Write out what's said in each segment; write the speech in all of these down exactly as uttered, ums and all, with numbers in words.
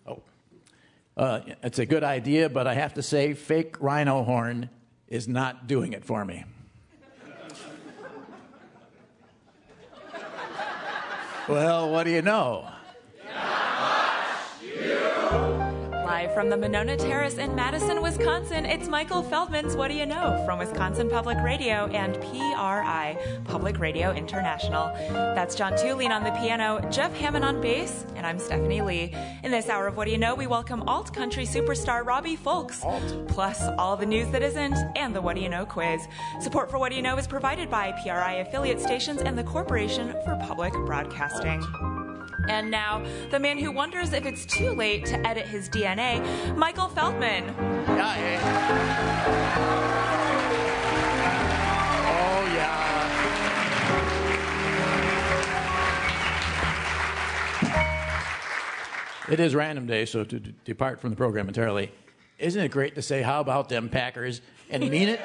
Oh. Uh, it's a good idea, but I have to say, fake rhino horn is not doing it for me. Well, what do you know? Live from the Monona Terrace in Madison, Wisconsin, it's Michael Feldman's What Do You Know from Wisconsin Public Radio and P R I, Public Radio International. That's John Tulene on the piano, Jeff Hammond on bass, and I'm Stephanie Lee. In this hour of What Do You Know, we welcome alt country superstar Robbie Fulks, alt. Plus all the news that isn't, and the What Do You Know quiz. Support for What Do You Know is provided by P R I affiliate stations and the Corporation for Public Broadcasting. And now, the man who wonders if it's too late to edit his D N A, Michael Feldman. Yeah, yeah. Oh, yeah. It is random day, so to d- depart from the program entirely, isn't it great to say, how about them Packers, and mean it?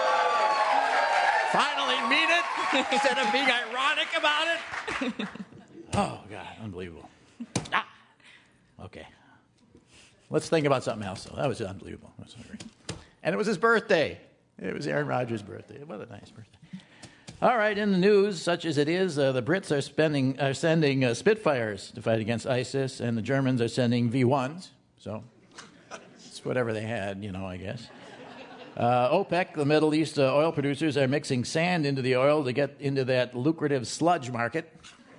Finally mean it, instead of being ironic about it? Oh, God, unbelievable. Ah! Okay. Let's think about something else, though. That was unbelievable. That was great. And it was his birthday. It was Aaron Rodgers' birthday. What a nice birthday. All right, in the news, such as it is, uh, the Brits are, spending, are sending uh, Spitfires to fight against ISIS, and the Germans are sending V ones. So it's whatever they had, you know, I guess. Uh, OPEC, the Middle East uh, oil producers, are mixing sand into the oil to get into that lucrative sludge market.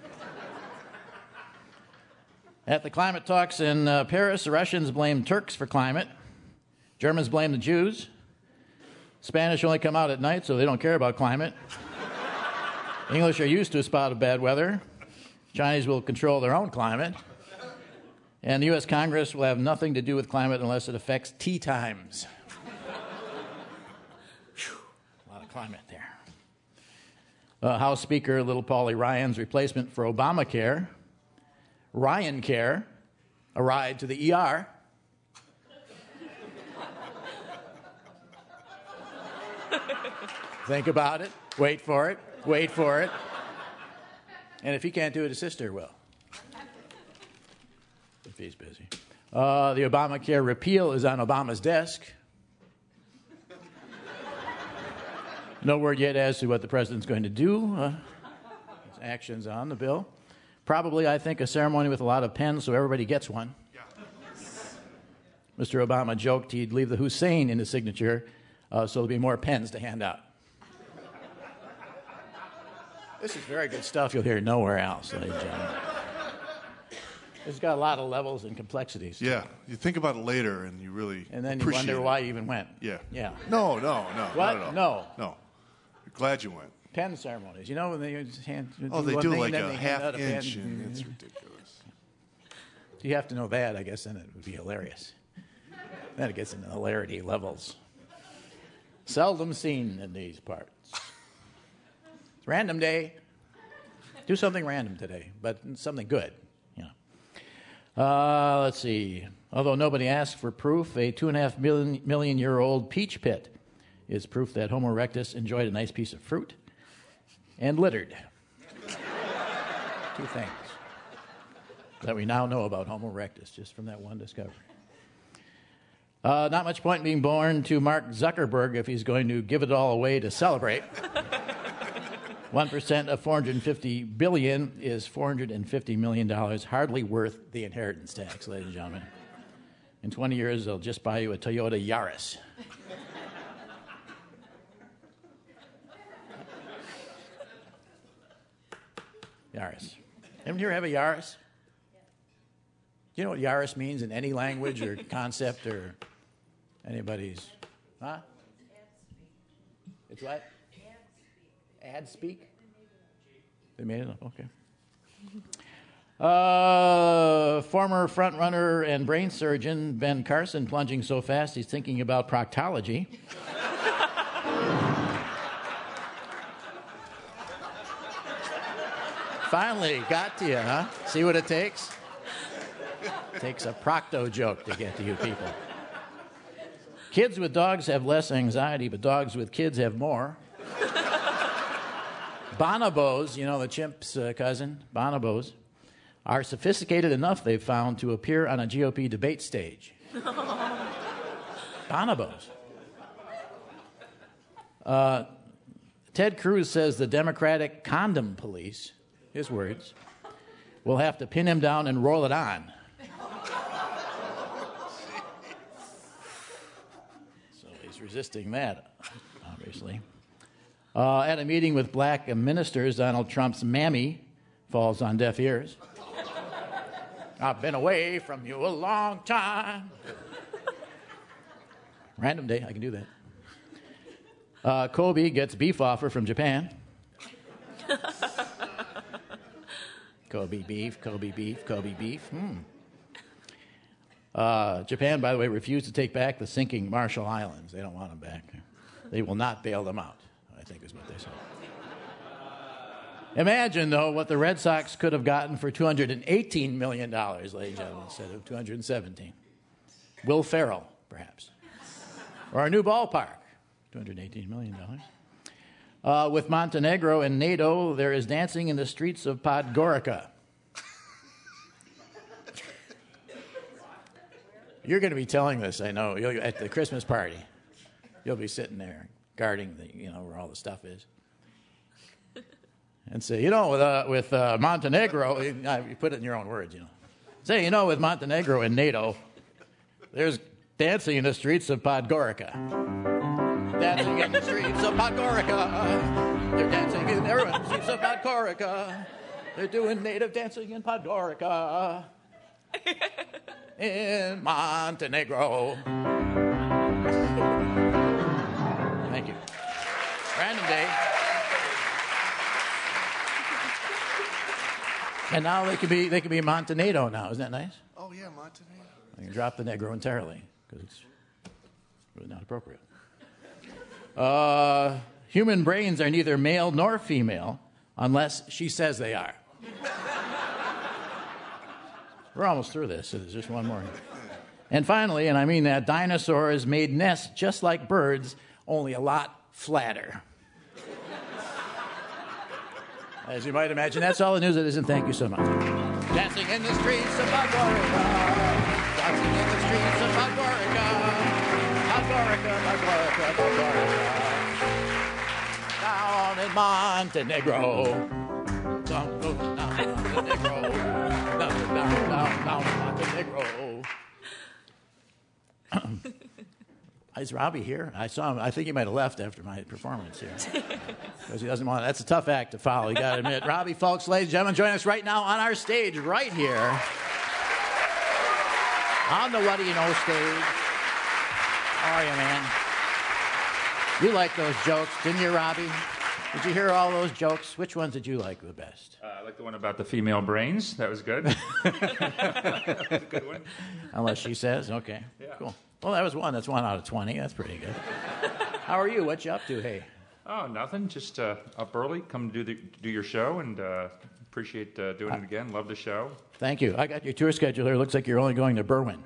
At the climate talks in uh, Paris, the Russians blame Turks for climate. Germans blame the Jews. Spanish only come out at night, so they don't care about climate. English are used to a spot of bad weather. Chinese will control their own climate. And the U S Congress will have nothing to do with climate unless it affects tea times. Whew, a lot of climate there. Uh, House Speaker Little Paulie Ryan's replacement for Obamacare, Ryan Care, a ride to the E R. Think about it. Wait for it. Wait for it. And if he can't do it, his sister will. If he's busy. Uh, the Obamacare repeal is on Obama's desk. No word yet as to what the president's going to do. Uh, his actions on the bill. Probably, I think, a ceremony with a lot of pens so everybody gets one. Yeah. Mister Obama joked he'd leave the Hussein in his signature uh, so there'll be more pens to hand out. This is very good stuff you'll hear nowhere else, ladies and gentlemen. It's got a lot of levels and complexities. Yeah, you think about it later and you really And then you appreciate wonder it. why you even went. Yeah. Yeah. No, no, no. What? Not at all. No. No. You're glad you went. Pen ceremonies. You know when they just hand Oh, they one do thing, like and then a they hand half out inch, pen. and it's ridiculous. You have to know that, I guess, then it would be hilarious. Then it gets into hilarity levels. Seldom seen in these parts. It's random day. Do something random today, but something good. You know. Uh, let's see. Although nobody asked for proof, a two and a half million, million year old peach pit is proof that Homo erectus enjoyed a nice piece of fruit and littered. Two things that we now know about Homo erectus just from that one discovery. Uh, not much point in being born to Mark Zuckerberg if he's going to give it all away to celebrate. one percent of four hundred fifty billion dollars is four hundred fifty million dollars, hardly worth the inheritance tax, ladies and gentlemen. In twenty years, they'll just buy you a Toyota Yaris. Yaris. Anyone here have a Yaris? Do you know what Yaris means in any language or concept or anybody's? Huh? It's what? Ad speak. They made it up. Okay. Uh, former frontrunner and brain surgeon Ben Carson plunging so fast he's thinking about proctology. Finally, got to you, huh? See what it takes? It takes a procto joke to get to you people. Kids with dogs have less anxiety, but dogs with kids have more. Bonobos, you know the chimp's uh, cousin, bonobos, are sophisticated enough, they've found, to appear on a G O P debate stage. Bonobos. Uh, Ted Cruz says the Democratic condom police, his words, will have to pin him down and roll it on. So he's resisting that, obviously. Uh, at a meeting with black ministers, Donald Trump's mammy falls on deaf ears. I've been away from you a long time. Random day, I can do that. Uh, Kobe gets beef offer from Japan. Kobe beef, Kobe beef, Kobe beef. Hmm. Uh, Japan, by the way, refused to take back the sinking Marshall Islands. They don't want them back. They will not bail them out, I think is what they said. Imagine, though, what the Red Sox could have gotten for two hundred eighteen million dollars, ladies and gentlemen, instead of two hundred seventeen. Will Ferrell, perhaps. Or our new ballpark, two hundred eighteen million dollars. Uh, with Montenegro and NATO, there is dancing in the streets of Podgorica. You're going to be telling this, I know, You'll, at the Christmas party. You'll be sitting there guarding the, you know, where all the stuff is. And say, you know, with, uh, with uh, Montenegro, you, uh, you put it in your own words, you know. Say, you know, with Montenegro and NATO, there's dancing in the streets of Podgorica. Dancing in the streets of Podgorica. They're dancing in the streets of Podgorica. They're doing native dancing in Podgorica. In Montenegro. Thank you. Random day. And now they can be they can be Montenegro now. Isn't that nice? Oh, yeah, Montenegro. I can drop the Negro entirely because it's really not appropriate. Uh, human brains are neither male nor female unless she says they are. We're almost through this, so there's just one more. And finally, and I mean that, dinosaurs made nests just like birds, only a lot flatter. As you might imagine, that's all the news it is, and thank you so much. Dancing in the streets of Podgorica. Dancing in the streets of Podgorica. Podgorica, Podgorica, Podgorica. Down in Montenegro. Down, down, down, Montenegro. Down, down, down, down, Montenegro. Is Robbie here? I saw him. I think he might have left after my performance here. Because he doesn't want. That's a tough act to follow, you got to admit. Robbie Fulks, ladies and gentlemen, join us right now on our stage, right here. On the What Do You Know stage. How are you, man? You liked those jokes, didn't you, Robbie? Did you hear all those jokes? Which ones did you like the best? Uh, I like the one about the female brains. That was good. That was a good one. Unless she says. Okay, Yeah. Cool. Well, that was one. That's one out of twenty. That's pretty good. How are you? What you up to, hey? Oh, nothing. Just uh, up early. Come do the, do your show, and uh, appreciate uh, doing it again. Love the show. Thank you. I got your tour schedule here. Looks like you're only going to Berwyn.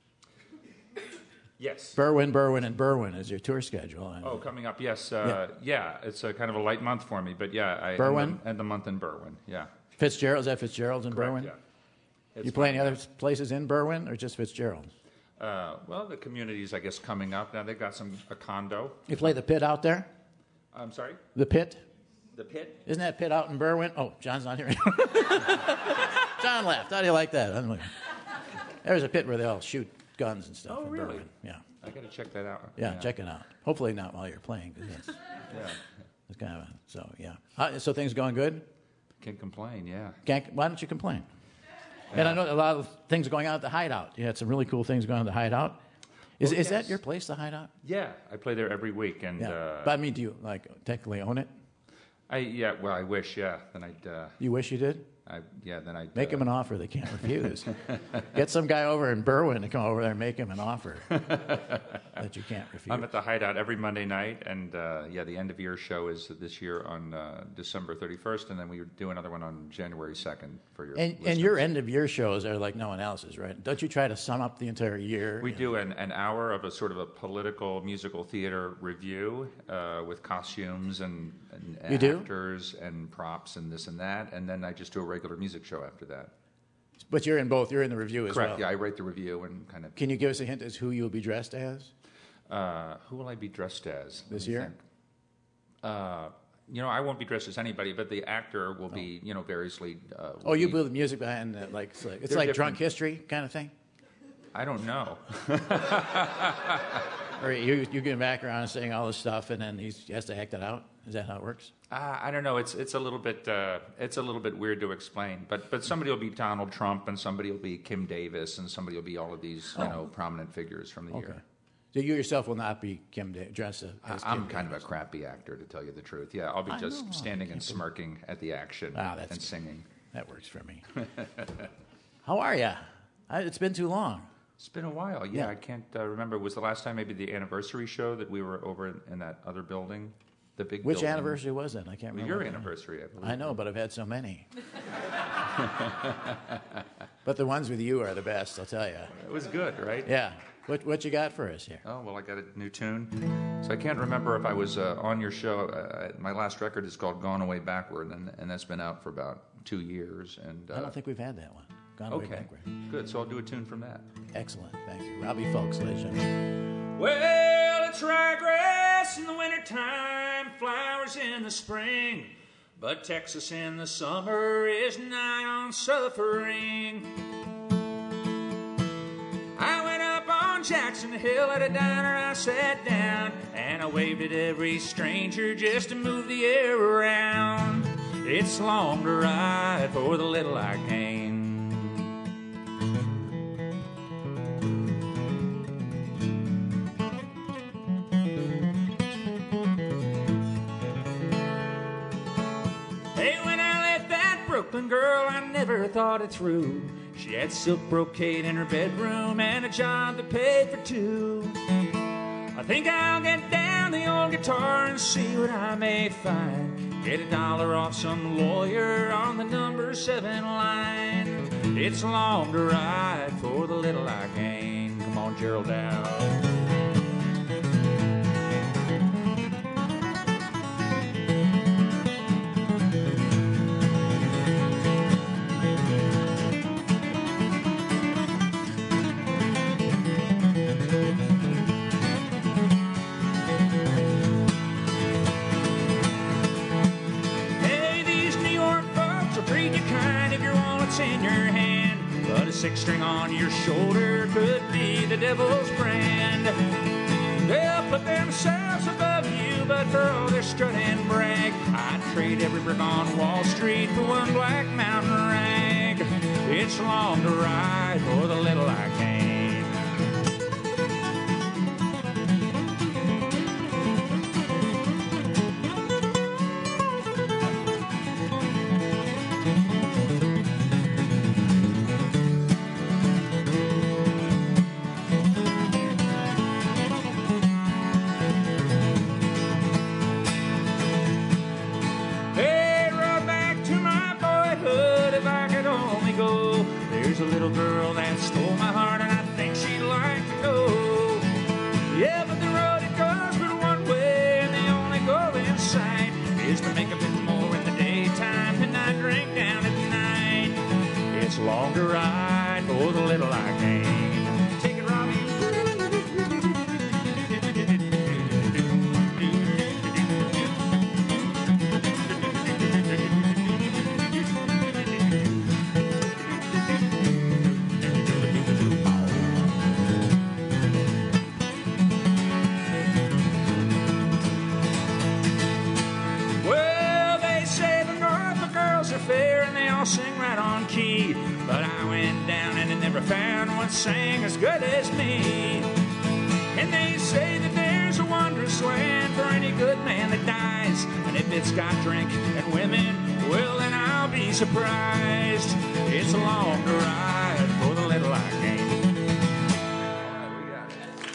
Yes. Berwyn, Berwyn, and Berwyn is your tour schedule. Oh, coming up. Yes. Uh, yeah. yeah. It's a kind of a light month for me, but yeah. I Berwyn? End the, end the month in Berwyn. Yeah. Fitzgerald's at Fitzgerald's in Correct, Berwyn? Yeah. It's You play fun. any other places in Berwyn or just Fitzgerald's? Uh, well, the community's, I guess, coming up now. They've got some a condo. You play the Pit out there? I'm sorry. The Pit? The Pit. Isn't that Pit out in Berwyn? Oh, John's not here. John laughed. How do you like that? I'm like, there's a pit where they all shoot guns and stuff. Oh, in really? Berwyn. Yeah. I got to check that out. yeah. Yeah, check it out. Hopefully not while you're playing. 'Cause that's, Yeah. that's kind of a, so, yeah. How, so things going good? Can't complain. Yeah. Can't, why don't you complain? And I know a lot of things going on at the Hideout. You had some really cool things going on at the Hideout. Is, Oh, is that yes. your place, the Hideout? Yeah. I play there every week, and Yeah. uh, But I mean, do you like technically own it? I yeah. Well, I wish. Yeah. Then I'd. Uh, You wish you did? I yeah. Then I'd Make uh, him an offer they can't refuse. Get some guy over in Berwyn to come over there and make him an offer that you can't refuse. I'm at the Hideout every Monday night, and uh, yeah, the end of year show is this year on uh, December thirty-first, and then we do another one on January second for your. and, and listeners. your end of year shows are like no one else's, right? Don't you try to sum up the entire year? We do an, an hour of a sort of a political musical theater review uh, with costumes and, and You do? actors and props and this and that, and then I just do a regular music show after that. But you're in both. You're in the review as Correct. well. Yeah, I write the review and kind of. Can you give us a hint as who you'll be dressed as Uh, who will I be dressed as this Let me year? think. Uh, you know, I won't be dressed as anybody, but the actor will be, you know, variously. Uh, will Oh, you be- build the music behind that, like it's like, it's They're like different. drunk history kind of thing. I don't know. Or you you get back around and saying all this stuff, and then he's, he has to act it out. Is that how it works? Uh, I don't know. It's it's a little bit uh, it's a little bit weird to explain. But but somebody will be Donald Trump, and somebody will be Kim Davis, and somebody will be all of these you know prominent figures from the Oh. Okay. year. So you yourself will not be Kim da- dressed as I- Kim I'm kind Davis. of a crappy actor, to tell you the truth. Yeah, I'll be I just know. standing and smirking at the action Ah, that's and good. singing. That works for me. How are you? It's been too long. It's been a while. Yeah, Yeah. I can't uh, remember. Was the last time maybe the anniversary show that we were over in, in that other building, the big. Which building? anniversary was it? I can't Well, remember. your what- anniversary, I believe. I know, but I've had so many. But the ones with you are the best, I'll tell you. It was good, right? Yeah. What what you got for us here? Oh, well, I got a new tune. So I can't remember if I was uh, on your show. Uh, my last record is called Gone Away Backward, and, and that's been out for about two years. And uh, I don't think we've had that one. Gone away okay, backward. good. So I'll do a tune from that. Excellent. Thank you. Robbie Folks, ladies and gentlemen. Well, it's ryegrass in the wintertime, flowers in the spring, but Texas in the summer is nigh on suffering. I went up on Jackson Hill at a diner, I sat down, and I waved at every stranger just to move the air around. It's long to ride for the little I gain. Hey, when I left that Brooklyn girl, I never thought it through. She had silk brocade in her bedroom and a job that paid for two. I think I'll get down the old guitar and see what I may find. Get a dollar off some lawyer on the number seven line. It's long to ride for the little I gain. Come on, Gerald Dow. Hey, these New York folks will treat you kind if your wallet's in your hand. But a six string on your shoulder could be the devil's brand. They'll put themselves above you, but for all their strut and brag, I'd trade every brick on Wall Street for one black mountain rag. It's long to ride for the little I gain. Hey, run back to my boyhood if I could only go. There's a little girl that stole my heart and I think she'd like to go. Yeah, but the road it goes but one way and the only goal in sight is to make a bit more in the daytime and not drink down at night. It's long to ride for the little I gain. Take it, Robbie. Well, they say the Norfolk girls are fair and they all sing right on key. But I went down and I never found one sang as good as me. And they say that there's a wondrous land for any good man that dies. And if it's got drink and women, well, then I'll be surprised. It's a long to ride for the little I gain. All right, we got it.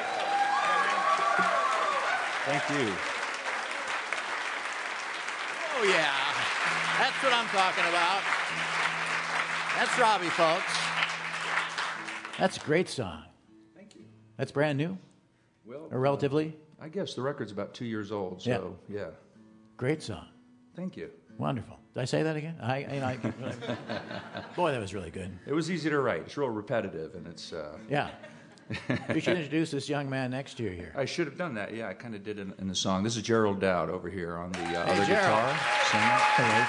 Thank you. Oh, yeah. That's what I'm talking about. That's Robbie, folks. That's a great song. Thank you. That's brand new, Well, or relatively? I guess the record's about two years old, so yeah. Great song. Thank you. Wonderful. Did I say that again? I, you know, I boy, that was really good. It was easy to write. It's real repetitive, and it's. Uh, Yeah. You should introduce this young man next to you here. I should have done that. Yeah, I kind of did in, in the song. This is Gerald Dowd over here on the uh, Hey, other Gerald. guitar. Singing. Hello.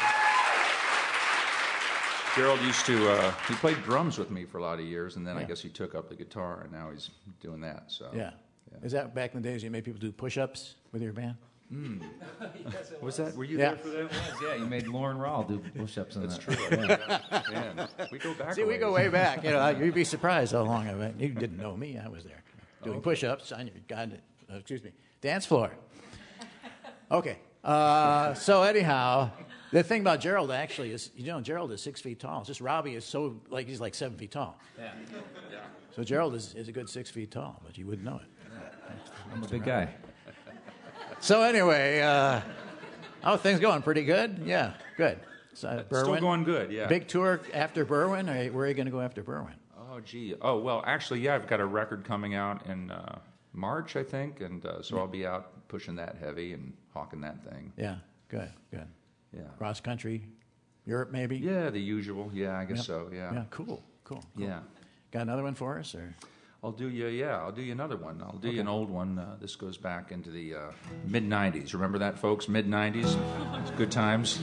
Gerald used to. Uh, he played drums with me for a lot of years, and then I Yeah. guess he took up the guitar, and now he's doing that. So. Yeah. Is that back in the days you made people do push-ups with your band? Was that? Were you Yeah. there for that? Yeah, you made Lauren Rawl do push-ups in That's that. true. Man, we go back. See, a we go ways. way back. You know, you'd be surprised how long I've been. You didn't know me. I was there doing push-ups on your god, uh, excuse me, dance floor. Okay. Uh, so anyhow, the thing about Gerald actually is, you know, Gerald is six feet tall. It's just Robbie is so like he's like seven feet tall. Yeah. So Gerald is, is a good six feet tall, but you wouldn't know it. I'm a big guy. So anyway, uh, how are things going? Pretty good? Yeah, good. So, uh, Still Berwyn? going good. Yeah. Big tour after Berwyn, or where are you going to go after Berwyn? Oh, gee. Oh, well, actually, yeah, I've got a record coming out in uh, March, I think, and uh, so I'll be out pushing that heavy and hawking that thing. Yeah, good, good. Yeah. Cross country, Europe maybe? Yeah, the usual. Yeah, I guess Yep. so. Yeah. Yeah, cool, cool, cool. Yeah. Got another one for us, or? I'll do you. Yeah, I'll do you another one. I'll do you an old one. Uh, this goes back into the uh, mid nineties. Remember that, folks? Mid nineties. It's good times.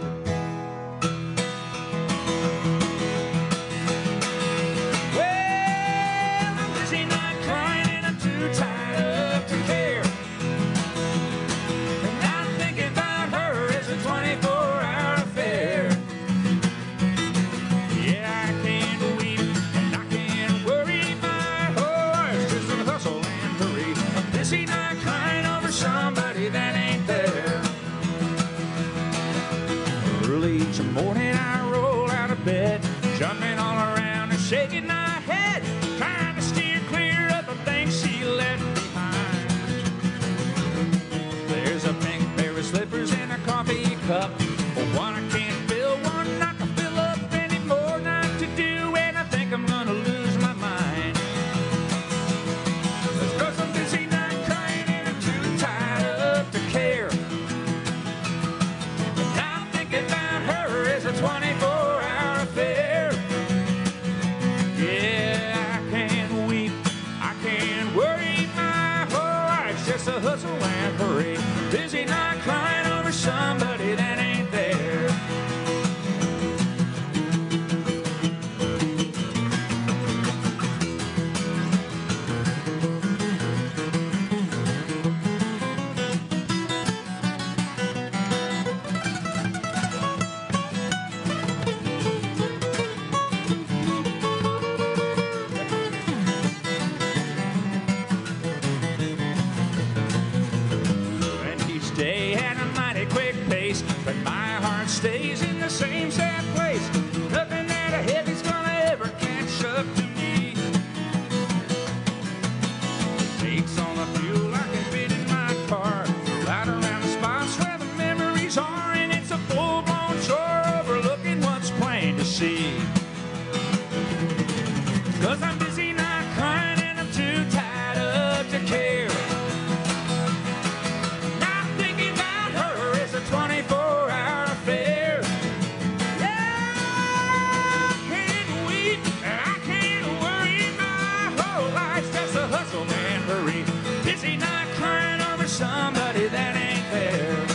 Well, I'm busy not crying and I'm too tied up to care. And I'm thinking about her as a twenty-four hour affair. Yeah, I can't weep and I can't worry my horse. Just a hustle and hurry. I'm busy not crying over somebody that ain't there. Early each morning I roll out of bed, jumping all around and shaking my head, trying to steer clear of the things she left behind. There's a pink pair of slippers and a coffee cup, one I can't fill, one not to fill up anymore, not to do, and I think I'm gonna lose my mind. That's 'cause I'm busy not crying and I'm too tied up to care. And I'm thinking about her as a twenty-four hour affair. Yeah, I can't weep, I can't worry my whole life's just a hustle and hurry. Busy not crying over somebody that ain't there. And each day at a mighty quick pace, but my heart stays in the same sad place. Nothing that a heavy's gonna ever catch up to me. Takes on the fuel I can fit in my car, right around the spots where the memories are, and it's a full-blown shore overlooking what's plain to see. 'Cause I'm busy not crying and I'm too tied up to care. Not thinking about her as a twenty-four hour affair. Yeah, I can't weep and I can't worry. My whole life's just a hustle and hurry. Busy not crying over somebody that ain't there.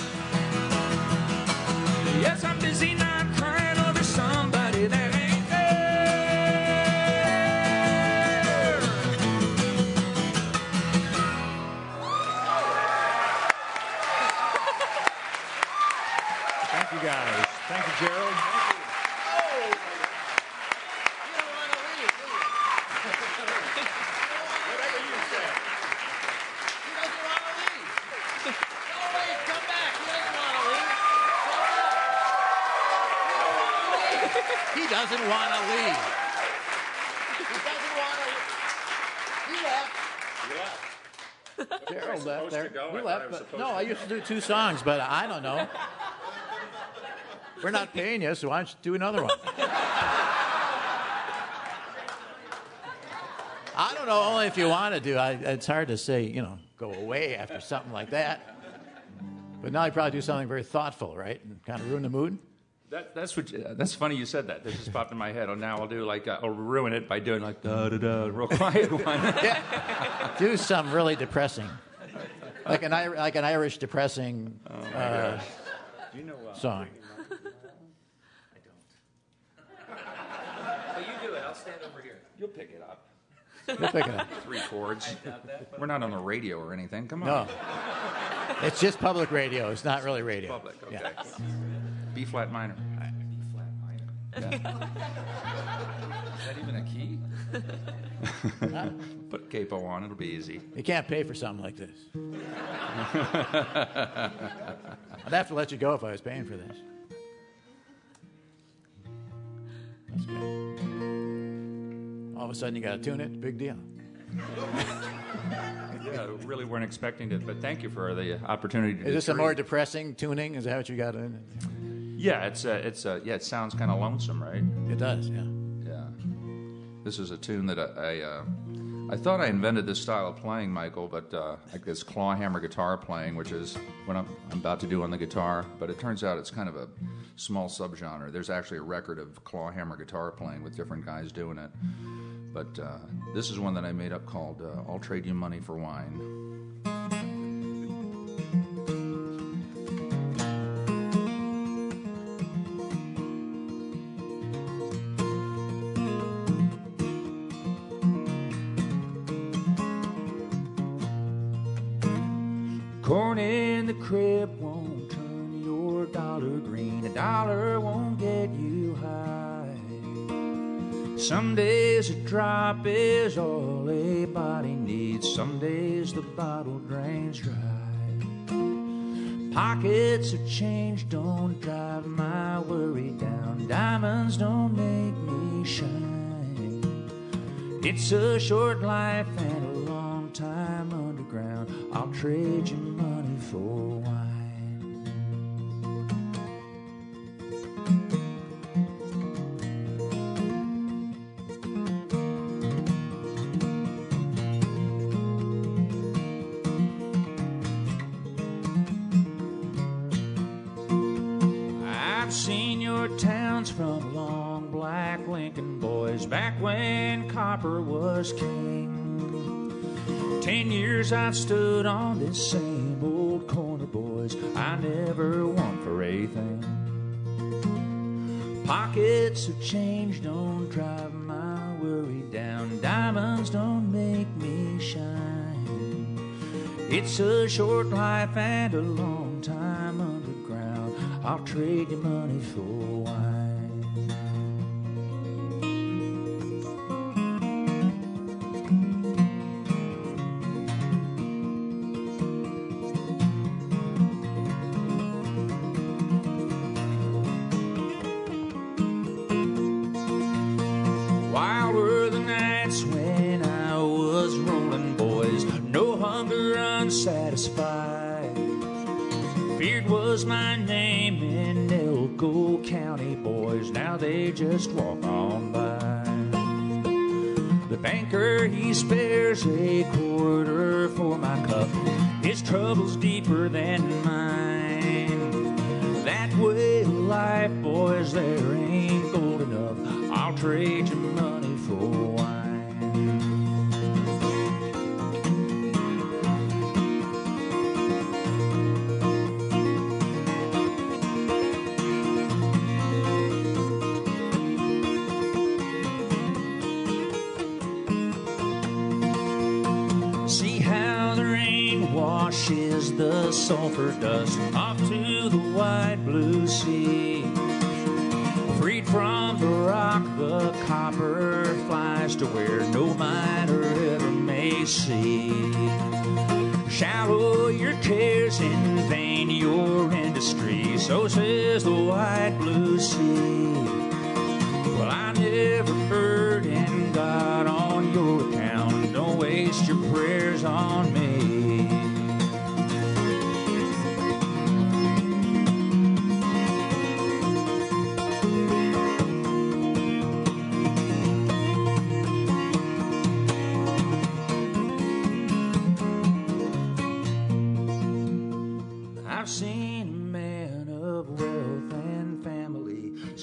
Yes, I'm busy not crying over somebody that ain't there. Thank you guys. Thank you, Gerald. He doesn't want to leave. He doesn't want to leave. He left. Gerald left there. You left, but no, I used to do two songs, but I don't know. We're not paying you, so why don't you do another one? I don't know, only if you want to do. I, it's hard to say, you know, go away after something like that. But now you probably do something very thoughtful, right? And kind of ruin the mood. That, that's what. You, that's funny you said that. That just popped in my head. Oh, now I'll do like uh, I'll ruin it by doing like da da da, real quiet one. Yeah. Do some really depressing, like an Ir- like an Irish depressing Oh uh, Do you know uh, song. I don't. But you do it. I'll stand over here. You'll pick it up. You'll pick it up. Three chords. We're not on the radio or anything. Come on. No, it's just public radio. It's not really radio. Public. Okay. Yeah. B flat minor. B flat minor. Is that even a key? Put a capo on. It'll be easy. You can't pay for something like this. I'd have to let you go if I was paying for this. That's good. All of a sudden, you got to tune it. Big deal. Yeah, really weren't expecting it, but thank you for the opportunity to. Is this a treat. more depressing tuning? Is that what you got in it? Yeah, it's uh, it's uh, yeah, it sounds kind of lonesome, right? It does, yeah. Yeah. This is a tune that I I, uh, I thought I invented this style of playing, Michael, but uh, like this claw hammer guitar playing, which is what I'm, I'm about to do on the guitar. But it turns out it's kind of a small subgenre. There's actually a record of claw hammer guitar playing with different guys doing it. But uh, this is one that I made up called uh, "I'll Trade You Money for Wine." Corn in the crib won't turn your dollar green. A dollar won't get you high. Some days a drop is all a body needs. Some days the bottle drains dry. Pockets of change don't drive my worry down. Diamonds don't make me shine. It's a short life and a long time underground. I'll trade you money for wine. I've seen your towns from long black Lincoln boys back when copper was king. Ten years I've stood on this same old corner, boys. I never won for a thing. Pockets of change don't drive my worry down. Diamonds don't make me shine. It's a short life and a long time underground. I'll trade you money for wine. Wild were the nights when I was rolling, boys. No hunger unsatisfied. Feared was my name in Elko County, boys. Now they just walk on by. The banker, he spares a quarter for my cup. His trouble's deeper than mine. That way of life, boys, there ain't gold enough. I'll trade you money for wine. See how the rain washes the sulfur dust off to the wide blue sea. Freed from the rock, the copper flies to where no miner ever may see. Shallow your cares, in vain your industry, so says the wide blue sea. Well, I never burden God on your account. Don't waste your prayers on me. I've seen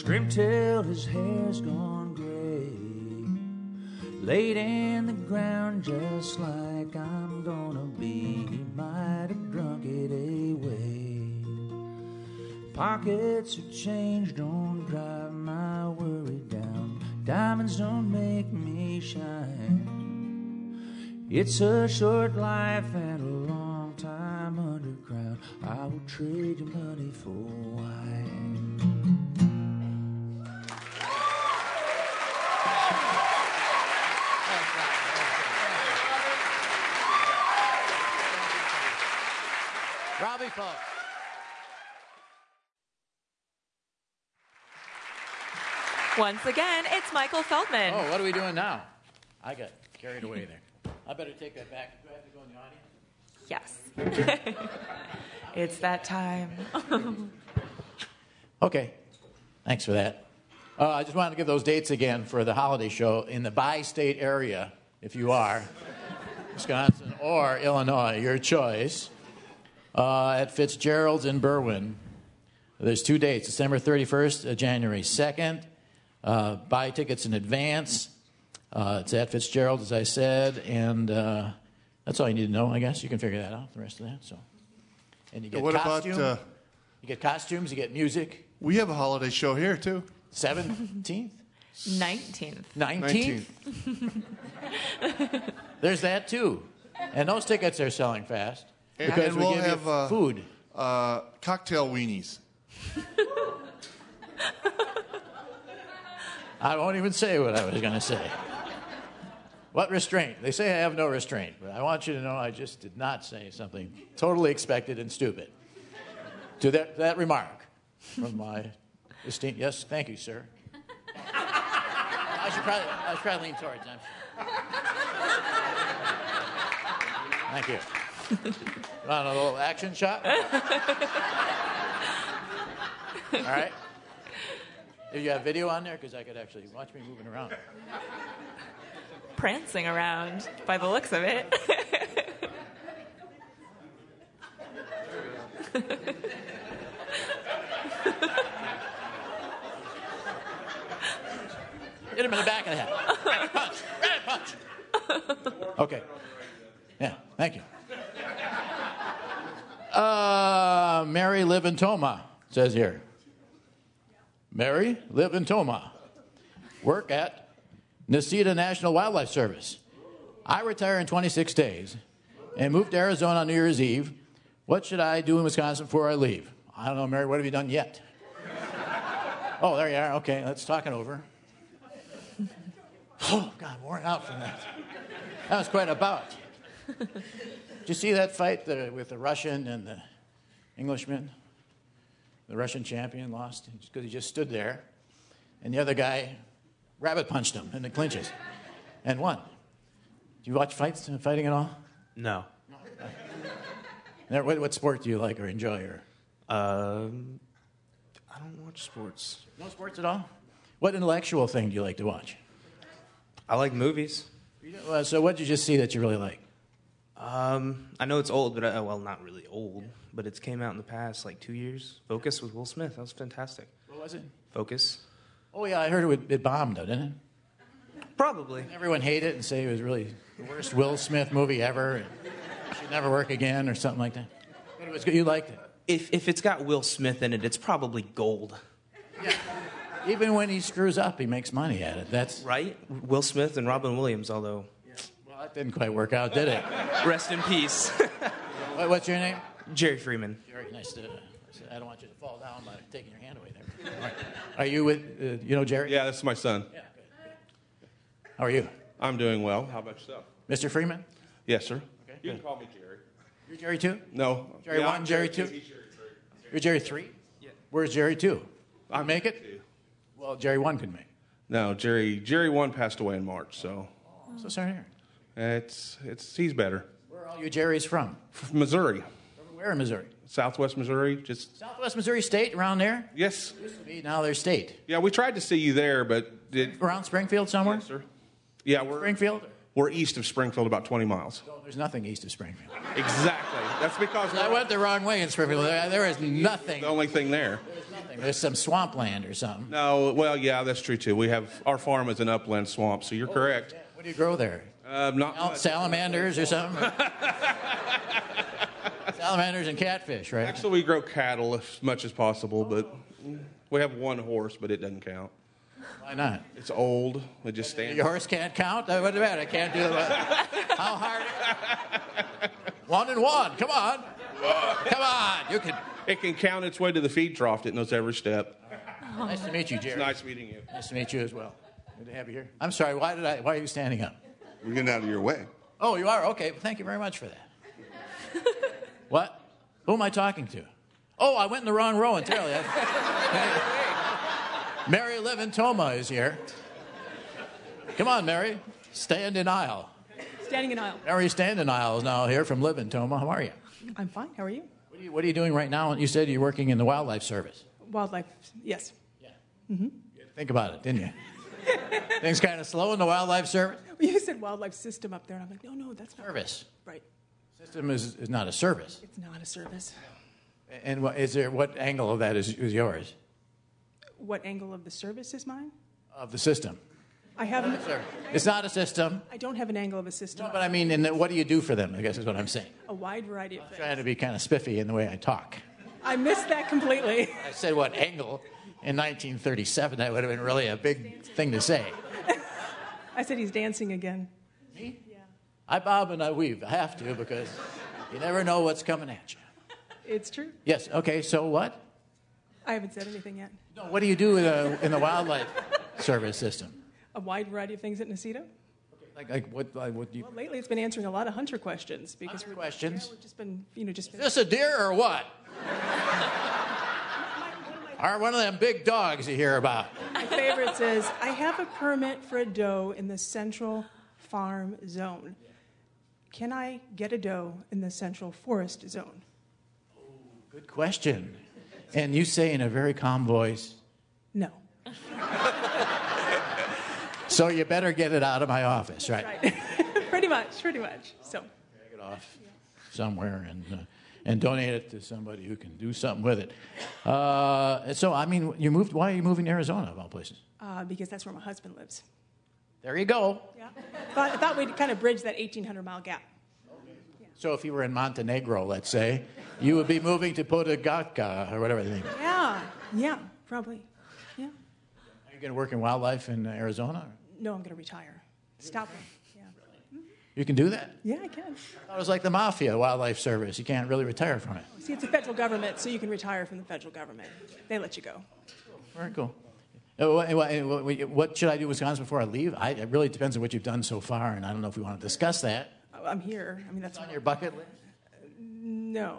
scream till his hair's gone gray, laid in the ground just like I'm gonna be. He might have drunk it away. Pockets of change don't drive my worry down. Diamonds don't make me shine. It's a short life and a long time underground. I will trade you money for wine. Robbie Pope. Once again, it's Michael Feldman. Oh, what are we doing now? I got carried away there. I better take that back. Do I have to go in the audience? Yes. It's that time. Okay. Thanks for that. Uh, I just wanted to give those dates again for the holiday show in the bi-state area, if you are, Wisconsin or Illinois, your choice, uh, at Fitzgerald's in Berwyn. There's two dates, December thirty-first, uh, January second. Uh, buy tickets in advance. Uh, it's at Fitzgerald, as I said, and uh, that's all you need to know, I guess. You can figure that out, the rest of that. So, and you get What costume, about, uh, you get costumes, you get music. We have a holiday show here, too. seventeenth? nineteenth. nineteenth? There's that, too. And those tickets are selling fast. And, Because and we we'll give have you uh, food. Uh, cocktail weenies. I won't even say what I was going to say. What restraint? They say I have no restraint, but I want you to know I just did not say something totally expected and stupid. To that, that remark from my esteemed, yes, thank you, sir. I should probably, I should probably lean towards them. Thank you. Want a little action shot? All right. Do you have video on there? Because I could actually watch me moving around. Prancing around by the looks of it. Hit him in the back of the head. Rabbit punch. Rabbit punch. Okay. Yeah, thank you. Uh, Mary live in Toma, says here. Mary live in Toma. Work at Necedah National Wildlife Service. I retire in twenty-six days and move to Arizona on New Year's Eve. What should I do in Wisconsin before I leave? I don't know, Mary, what have you done yet? Oh, there you are. Okay, let's talk it over. Oh, God, worn out from that. That was quite a bout. Did you see that fight the, with the Russian and the Englishman? The Russian champion lost because he just stood there, and the other guy rabbit punched him in the clinches and won. Do you watch fights, fighting at all? No. What, what sport do you like or enjoy? Or Um, I don't watch sports. no sports at all? What intellectual thing do you like to watch? I like movies. Uh, so what did you just see that you really like? Um, I know it's old, but I, well, not really old, but it's came out in the past like two years. Focus with Will Smith. That was fantastic. What was it? Focus. Oh, yeah, I heard it, would, it bombed, though, didn't it? Probably. Everyone hated it and say it was really the worst Will Smith movie ever. And should never work again or something like that. But it was good. You liked it. If if it's got Will Smith in it, it's probably gold. Yeah. Even when he screws up, he makes money at it. That's Right? Will Smith and Robin Williams, although. well, that didn't quite work out, did it? Rest in peace. What, what's your name? Jerry Freeman. Jerry. Nice to. I don't want you to fall down by taking your hand away there. All right. Are you with? Uh, you know Jerry? Yeah, this is my son. Yeah. Good. How are you, I'm doing well. How about yourself? Mister Freeman? Yes, sir. Okay. You can call me Jerry. You're Jerry two? No. Jerry Yeah, one, I'm Jerry two? He's Jerry three. You're Jerry three? Yeah. Where's Jerry two? I make it. Two. Well, Jerry one could make. No, Jerry. Jerry one passed away in March, so So sorry. to hear. it's it's he's better. Where are all you Jerrys from? F- Missouri, Where in Missouri? Southwest Missouri. Just Southwest Missouri State, around there? yes. Used to be, now they're state. Yeah, we tried to see you there, but did Around Springfield somewhere? yes, sir. Yeah, we're Springfield? we're east of Springfield, about twenty miles. No, there's nothing east of Springfield. Exactly. That's because I we're went the wrong way in Springfield. There, there is nothing. the only thing there. There's nothing There's some swampland or something. No, well, yeah, that's true too. We have our farm is an upland swamp, so you're correct. What do you grow there? Uh, not Sal- much. Salamanders or something? Salamanders and catfish, right? Actually, we grow cattle as much as possible, but we have one horse, but it doesn't count. Why not? It's old. It just stands. Your horse can't count? Uh, What about it? I can't do that. How hard? One and one. Come on. Come on. You can. It can count its way to the feed trough. It knows every step. Nice to meet you, Jerry. It's nice meeting you. Nice to meet you as well. Good to have you here. I'm sorry. Why did I? Why are you standing up? We're getting out of your way. Oh, you are? Okay. Well, thank you very much for that. What? Who am I talking to? Oh, I went in the wrong row entirely. Mary Levin-Toma is here. Come on, Mary. Stand in aisle. Standing in aisle. Mary Stand in aisle is now here from Levin-Toma. How are you? I'm fine. How are you? What are you, what are you doing right now? You said you're working in the Wildlife Service. Wildlife. Yes. You had to think about it, didn't you? Things kind of slow in the Wildlife Service? Well, you said wildlife system up there, and I'm like, no, no, that's not Service. right. System is, is not a service. It's not a service. And what, is there, what angle of that is, is yours? What angle of the service is mine? Of the system? I haven't. It's not a system. I don't have an angle of a system. No, but I mean, and what do you do for them, I guess is what I'm saying. A wide variety of I'm things. trying to be kind of spiffy in the way I talk. I missed that completely. I said what angle in nineteen thirty-seven. That would have been really a big thing to say. I said he's dancing again. Me? Yeah. I bob and I weave. I have to because you never know what's coming at you. It's true. Yes. Okay. So what? I haven't said anything yet. No, what do you do in the, in the Wildlife Service system? A wide variety of things at Nacita. Like, like what? Like what do you? Well, lately it's been answering a lot of hunter questions because Hunter we're, questions? Yeah, we've just been, you know, just Is been. this a deer or what? Or one of them big dogs you hear about? My favorite says, I have a permit for a doe in the Central Farm Zone. Can I get a doe in the Central Forest Zone? Good question. And you say in a very calm voice, No. so you better get it out of my office, right? Right. Pretty much, pretty much. So, Take it off somewhere and uh, and donate it to somebody who can do something with it. Uh, and so, I mean, you moved. Why are you moving to Arizona, of all places? uh, because that's where my husband lives. There you go. Yeah. Thought, I thought we'd kind of bridge that eighteen hundred mile gap. So, if you were in Montenegro, let's say, you would be moving to Podgorica or whatever the name is. Yeah, yeah, probably. Yeah. Are you going to work in wildlife in Arizona? No, I'm going to retire. Stop it. Yeah. You can do that? Yeah, I can. It was like the mafia, Wildlife Service. You can't really retire from it. See, it's a federal government, so you can retire from the federal government. They let you go. Very cool. Uh, what- what- What should I do in Wisconsin before I leave? I, it really depends on what you've done so far, and I don't know if we want to discuss that. Oh, I'm here. I mean, that's On your bucket list? No,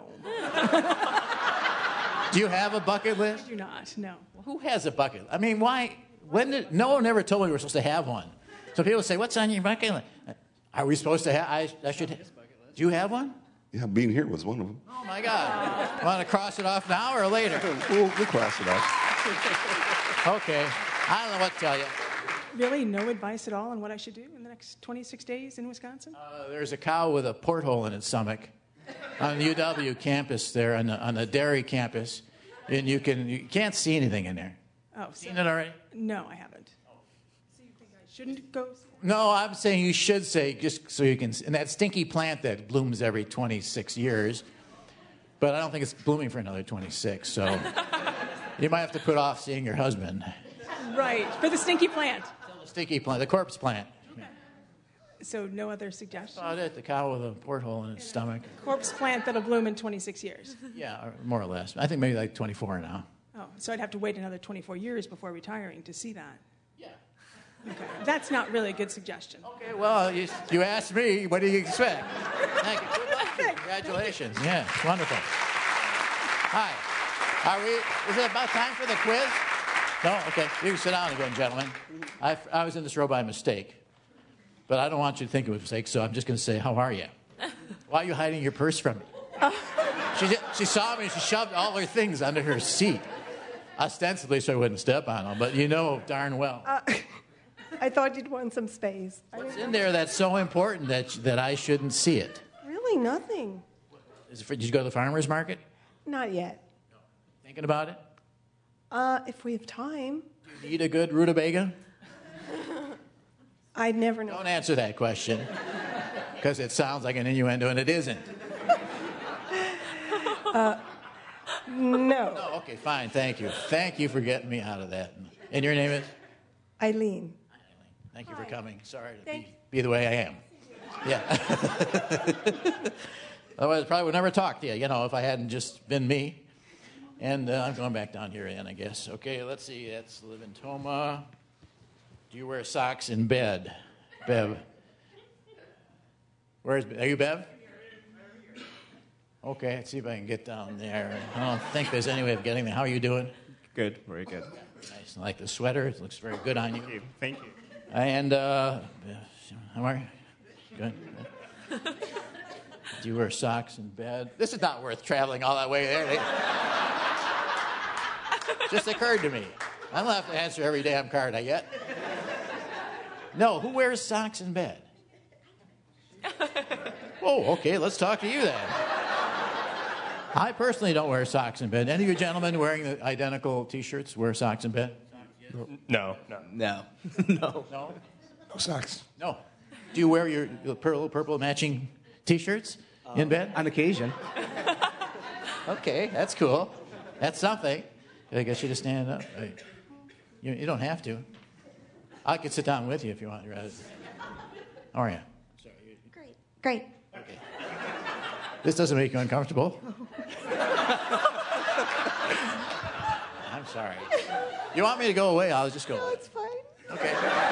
Do you have a bucket list? I do not. No. Who has a bucket? I mean, why? When did? No one ever told me we were supposed to have one. So people say, "What's on your bucket list?" Are we supposed to have? I, I should. Do you have one? Yeah, being here was one of them. Oh my God! Want to cross it off now or later? We'll, we'll cross it off. Okay. I don't know what to tell you. Really, no advice at all on what I should do in the next twenty-six days in Wisconsin? Uh, there's a cow with a porthole in its stomach on the U W campus there, on the, on the dairy campus, and you can you can't see anything in there. Oh, so, Seen it already? no, I haven't. So you think I shouldn't go? No, I'm saying you should say just so you can. And that stinky plant that blooms every twenty-six years, but I don't think it's blooming for another twenty-six. So you might have to put off seeing your husband. Right, for the stinky plant. The stinky plant, the corpse plant. So no other suggestions? About it. The cow with a porthole in its stomach. Corpse plant that'll bloom in twenty-six years. Yeah, or more or less. I think maybe like twenty-four now. Oh, so I'd have to wait another twenty-four years before retiring to see that. Yeah. Okay, that's not really a good suggestion. Okay, well, you, you asked me. What do you expect? Thank you. Good luck to you. Congratulations. Yeah, it's wonderful. Hi. Are we? Is it about time for the quiz? No? Okay. You can sit down again, gentlemen. I, I was in this row by mistake. But I don't want you to think it was a mistake, so I'm just going to say, how are you? Why are you hiding your purse from me? She, she saw me and she shoved all her things under her seat. Ostensibly so I wouldn't step on them, but you know darn well. Uh, I thought you'd want some space. I What's didn't- in there that's so important that, that I shouldn't see it? Really, nothing. Is it for, did you go to the farmer's market? Not yet. Thinking about it? Uh, if we have time. Do you eat a good rutabaga? I'd never know. Don't answer that question, because it sounds like an innuendo, and it isn't. Uh, no. No, okay, fine, thank you. Thank you for getting me out of that. And your name is? Eileen. Thank you for Hi. coming. Sorry to Thank be, be the way I am. Yeah. Otherwise, I probably would never talk to you, you know, if I hadn't just been me. And uh, I'm going back down here again, I guess. Okay, let's see. That's live in Toma. Do you wear socks in bed? Bev. Where's, are you Bev? Okay, let's see if I can get down there. I don't think there's any way of getting there. How are you doing? Good, very good. Nice. I like the sweater. It looks very good on you. Thank you. Thank you. And, uh, how are you? Good. Good. Do you wear socks in bed? This is not worth traveling all that way there. They... Just occurred to me. I don't have to answer every damn card I get. No, who wears socks in bed? Oh, okay, let's talk to you then. I personally don't wear socks in bed. Any of you gentlemen wearing the identical T-shirts wear socks in bed? No, no. No. No? No socks. No. Do you wear your little purple matching T-shirts in bed? On occasion. Okay, that's cool. That's something. I guess you just stand up. You, you don't have to. I could sit down with you if you want. Rather. How are you? Great. Great. Okay. This doesn't make you uncomfortable. I'm sorry. You want me to go away? I'll just go No, away. it's fine. Okay.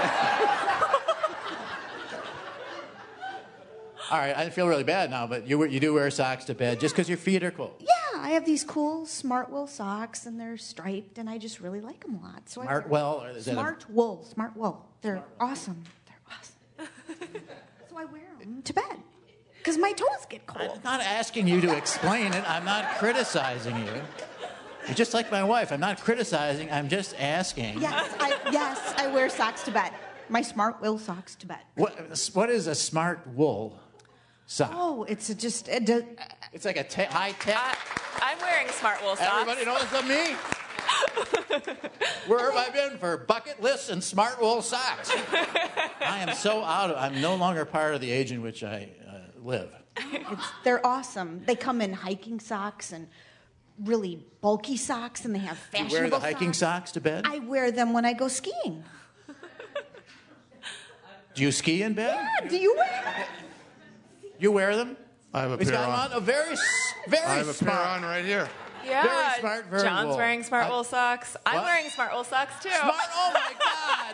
All right, I feel really bad now, but you you do wear socks to bed just because your feet are cold. Yeah, I have these cool Smart Wool socks, and they're striped, and I just really like them a lot. So Smart I Well, or is that a- Smart Wool, Smart Wool. They're awesome. They're awesome. So I wear them to bed because my toes get cold. I'm not asking you to explain it. I'm not criticizing you. You're just like my wife. I'm not criticizing. I'm just asking. Yes, I yes I wear socks to bed. My Smart Wool socks to bed. What what is a smart wool sock? Oh, it's a just it does, It's like a te- high tech. I'm wearing smart wool socks. Everybody knows of me. Where have I been for bucket lists and smart wool socks? I am so out of. I'm no longer part of the age in which I uh, live. it's, they're awesome. They come in hiking socks and really bulky socks, and they have You fashionable wear the hiking socks. socks to bed? I wear them when I go skiing. Do you ski in bed? Yeah, do you wear them? You wear them? I have a He's pair got on. them on. A very, s- very I have a smart. pair on right here. Yeah, Very smart, very John's wool. wearing smart I- wool socks. I'm What? wearing smart wool socks too. Smart. Oh my God!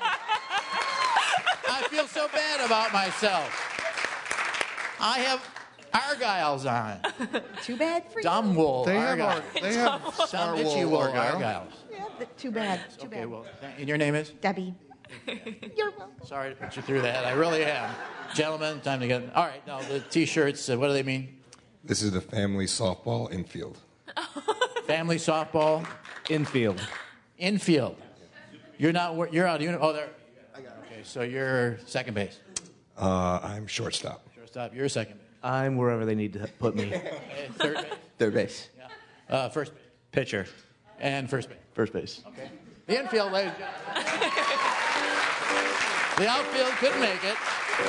I feel so bad about myself. I have Argyles on. Too bad for Dumb you. wool. They have, Argyle. our, they have Some smart itchy wool wool Argyle. Argyles. Yeah, but too bad. Too Okay, bad. well, and your name is? Debbie. You're welcome. Sorry to put you through that. I really am. Gentlemen, time to get. All right, now the T-shirts. Uh, what do they mean? This is the family softball infield. Family softball Infield. infield. You're not. wor- You're out of uni- Oh, there. Okay, so you're second base. Uh, I'm shortstop. Shortstop. You're second base. I'm wherever they need to put me. Okay, third base. Third base. Uh, first base. Pitcher. And first base. First base. Okay. The infield, ladies and gentlemen. The outfield couldn't make it.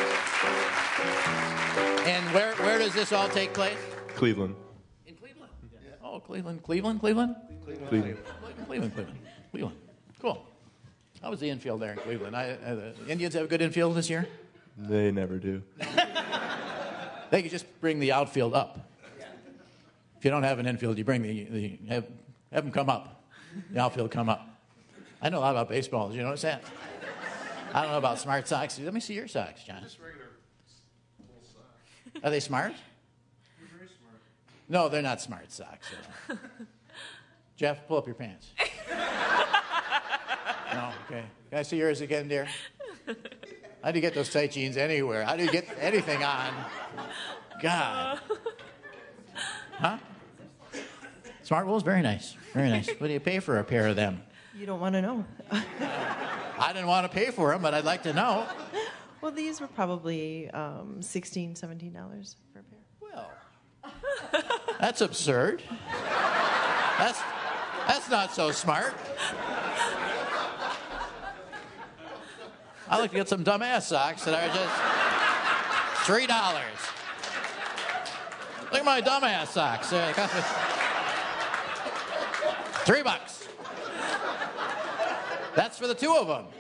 And where where does this all take place? Cleveland. In Cleveland. Oh, Cleveland, Cleveland, Cleveland? Cleveland. Cleveland, Cleveland, Cleveland. Cool. How was the infield there in Cleveland? I, uh, the Indians have a good infield this year? They never do. They could just bring the outfield up. If you don't have an infield, you bring the, the have, have them come up. The outfield come up. I know a lot about baseball. Did you notice that? I don't know about smart socks. Let me see your socks, John. Are they smart? No, they're not smart socks. So. Jeff, pull up your pants. No, okay. Can I see yours again, dear? How do you get those tight jeans anywhere? How do you get anything on? God. Huh? Smart wool is very nice. Very nice. What do you pay for a pair of them? You don't want to know. I didn't want to pay for them, but I'd like to know. Well, these were probably um, sixteen dollars, seventeen dollars for a pair. Well, that's absurd. That's That's not so smart. I like to get some dumbass socks that are just three dollars. Look at my dumbass socks. They cost me three bucks. That's for the two of them.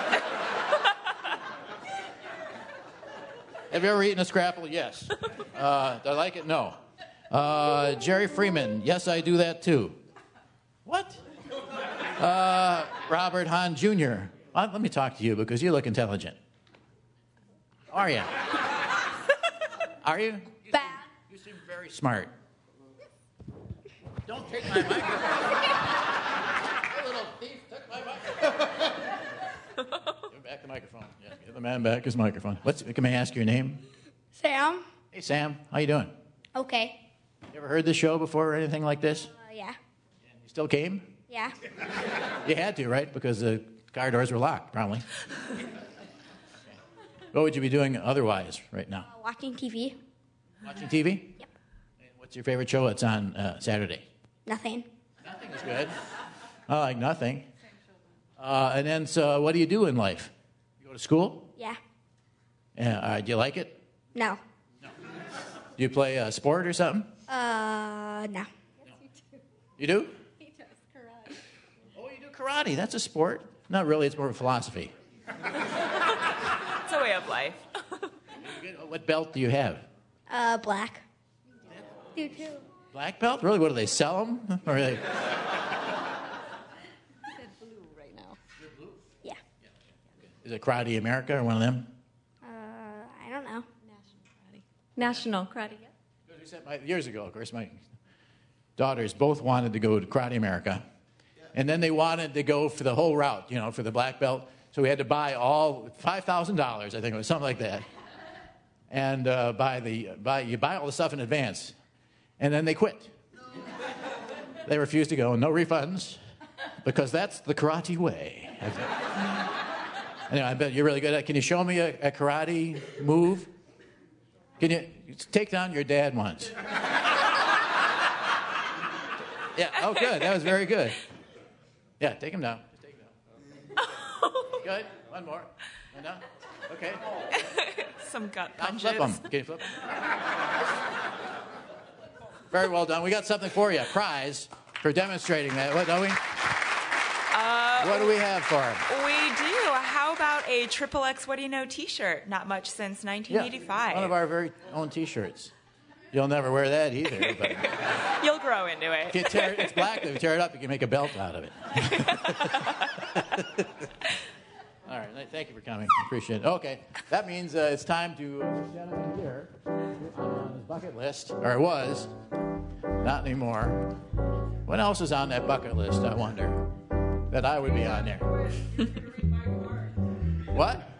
Have you ever eaten a scrapple? Yes. Uh, do I like it? No. Uh, Jerry Freeman. Yes, I do that too. What? Uh, Robert Hahn Junior Uh, let me talk to you because you look intelligent. Are you? Are you? Bad. You seem very smart. Don't take my microphone. You little thief took my microphone. Give him back the microphone. Yeah, give the man back his microphone. What's, can I ask your name? Sam. Hey, Sam. How you doing? Okay. You ever heard this show before or anything like this? Uh, yeah. You still came? Yeah. You had to, right? Because the car doors were locked, probably. What would you be doing otherwise right now? Uh, watching T V. Watching T V? Yep. What's your favorite show that's on uh, Saturday? Nothing. Nothing is good. I like nothing. Uh, and then, so what do you do in life? You go to school? Yeah. Yeah. Uh, do you like it? No. Do you play a sport or something? Uh, no. You do? He does karate. Oh, you do karate. That's a sport. Not really. It's more of a philosophy. It's a way of life. What belt do you have? Uh, black. You too. Black belt? Really? What do they sell them? Or are they... Blue right now. Yeah. Is it Karate America or one of them? Uh, I don't know. National karate. Years ago, of course, my daughters both wanted to go to Karate America. And then they wanted to go for the whole route, you know, for the black belt. So we had to buy all five thousand dollars, I think it was something like that. And uh, buy the buy you buy all the stuff in advance. And then they quit. They refused to go, and no refunds, because that's the karate way. Anyway, I bet you're really good at it. Can you show me a, a karate move? Can you take down your dad once? Yeah, oh, good. That was very good. Yeah, take him down. Just take him down. Good. One more. One down. Okay. Some gut Now punches. flip them. Can you flip them? Very well done. We got something for you. A prize for demonstrating that. What, don't we? Uh, What do we have for him? We do. How about a Triple X What Do You Know t-shirt? Not much since nineteen eighty-five. One of our very own T-shirts. You'll never wear that either. But You'll grow into it. if you tear it, it's black. If you tear it up, you can make a belt out of it. All right. Thank you for coming. Appreciate it. Okay. That means uh, it's time to uh, this gentleman here on his bucket list, or it was, not anymore. What else is on that bucket list, I wonder, that I would be on there? What?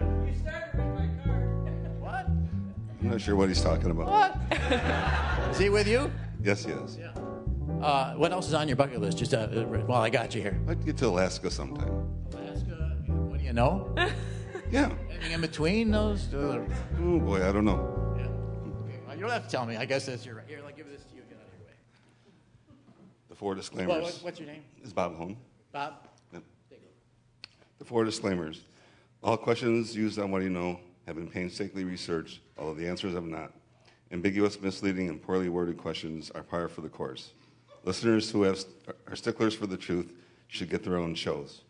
What? I'm not sure what he's talking about. What? Is he with you? Yes, he is. Yeah. Uh, what else is on your bucket list? Just uh, while I got you here. I'd like to get to Alaska sometime. Alaska. What do you know? Yeah. Anything in between those? Uh, Oh, boy, I don't know. yeah. Okay. Well, you don't have to tell me. I guess that's your right. Here, like, give this to you. Get out of your way. The four disclaimers. Well, what, what's your name? Is Bob Hone. Bob. Yep. The four disclaimers. All questions used on What Do You Know have been painstakingly researched, although the answers have not. Ambiguous, misleading, and poorly worded questions are par for the course. Listeners who have, are sticklers for the truth should get their own shows.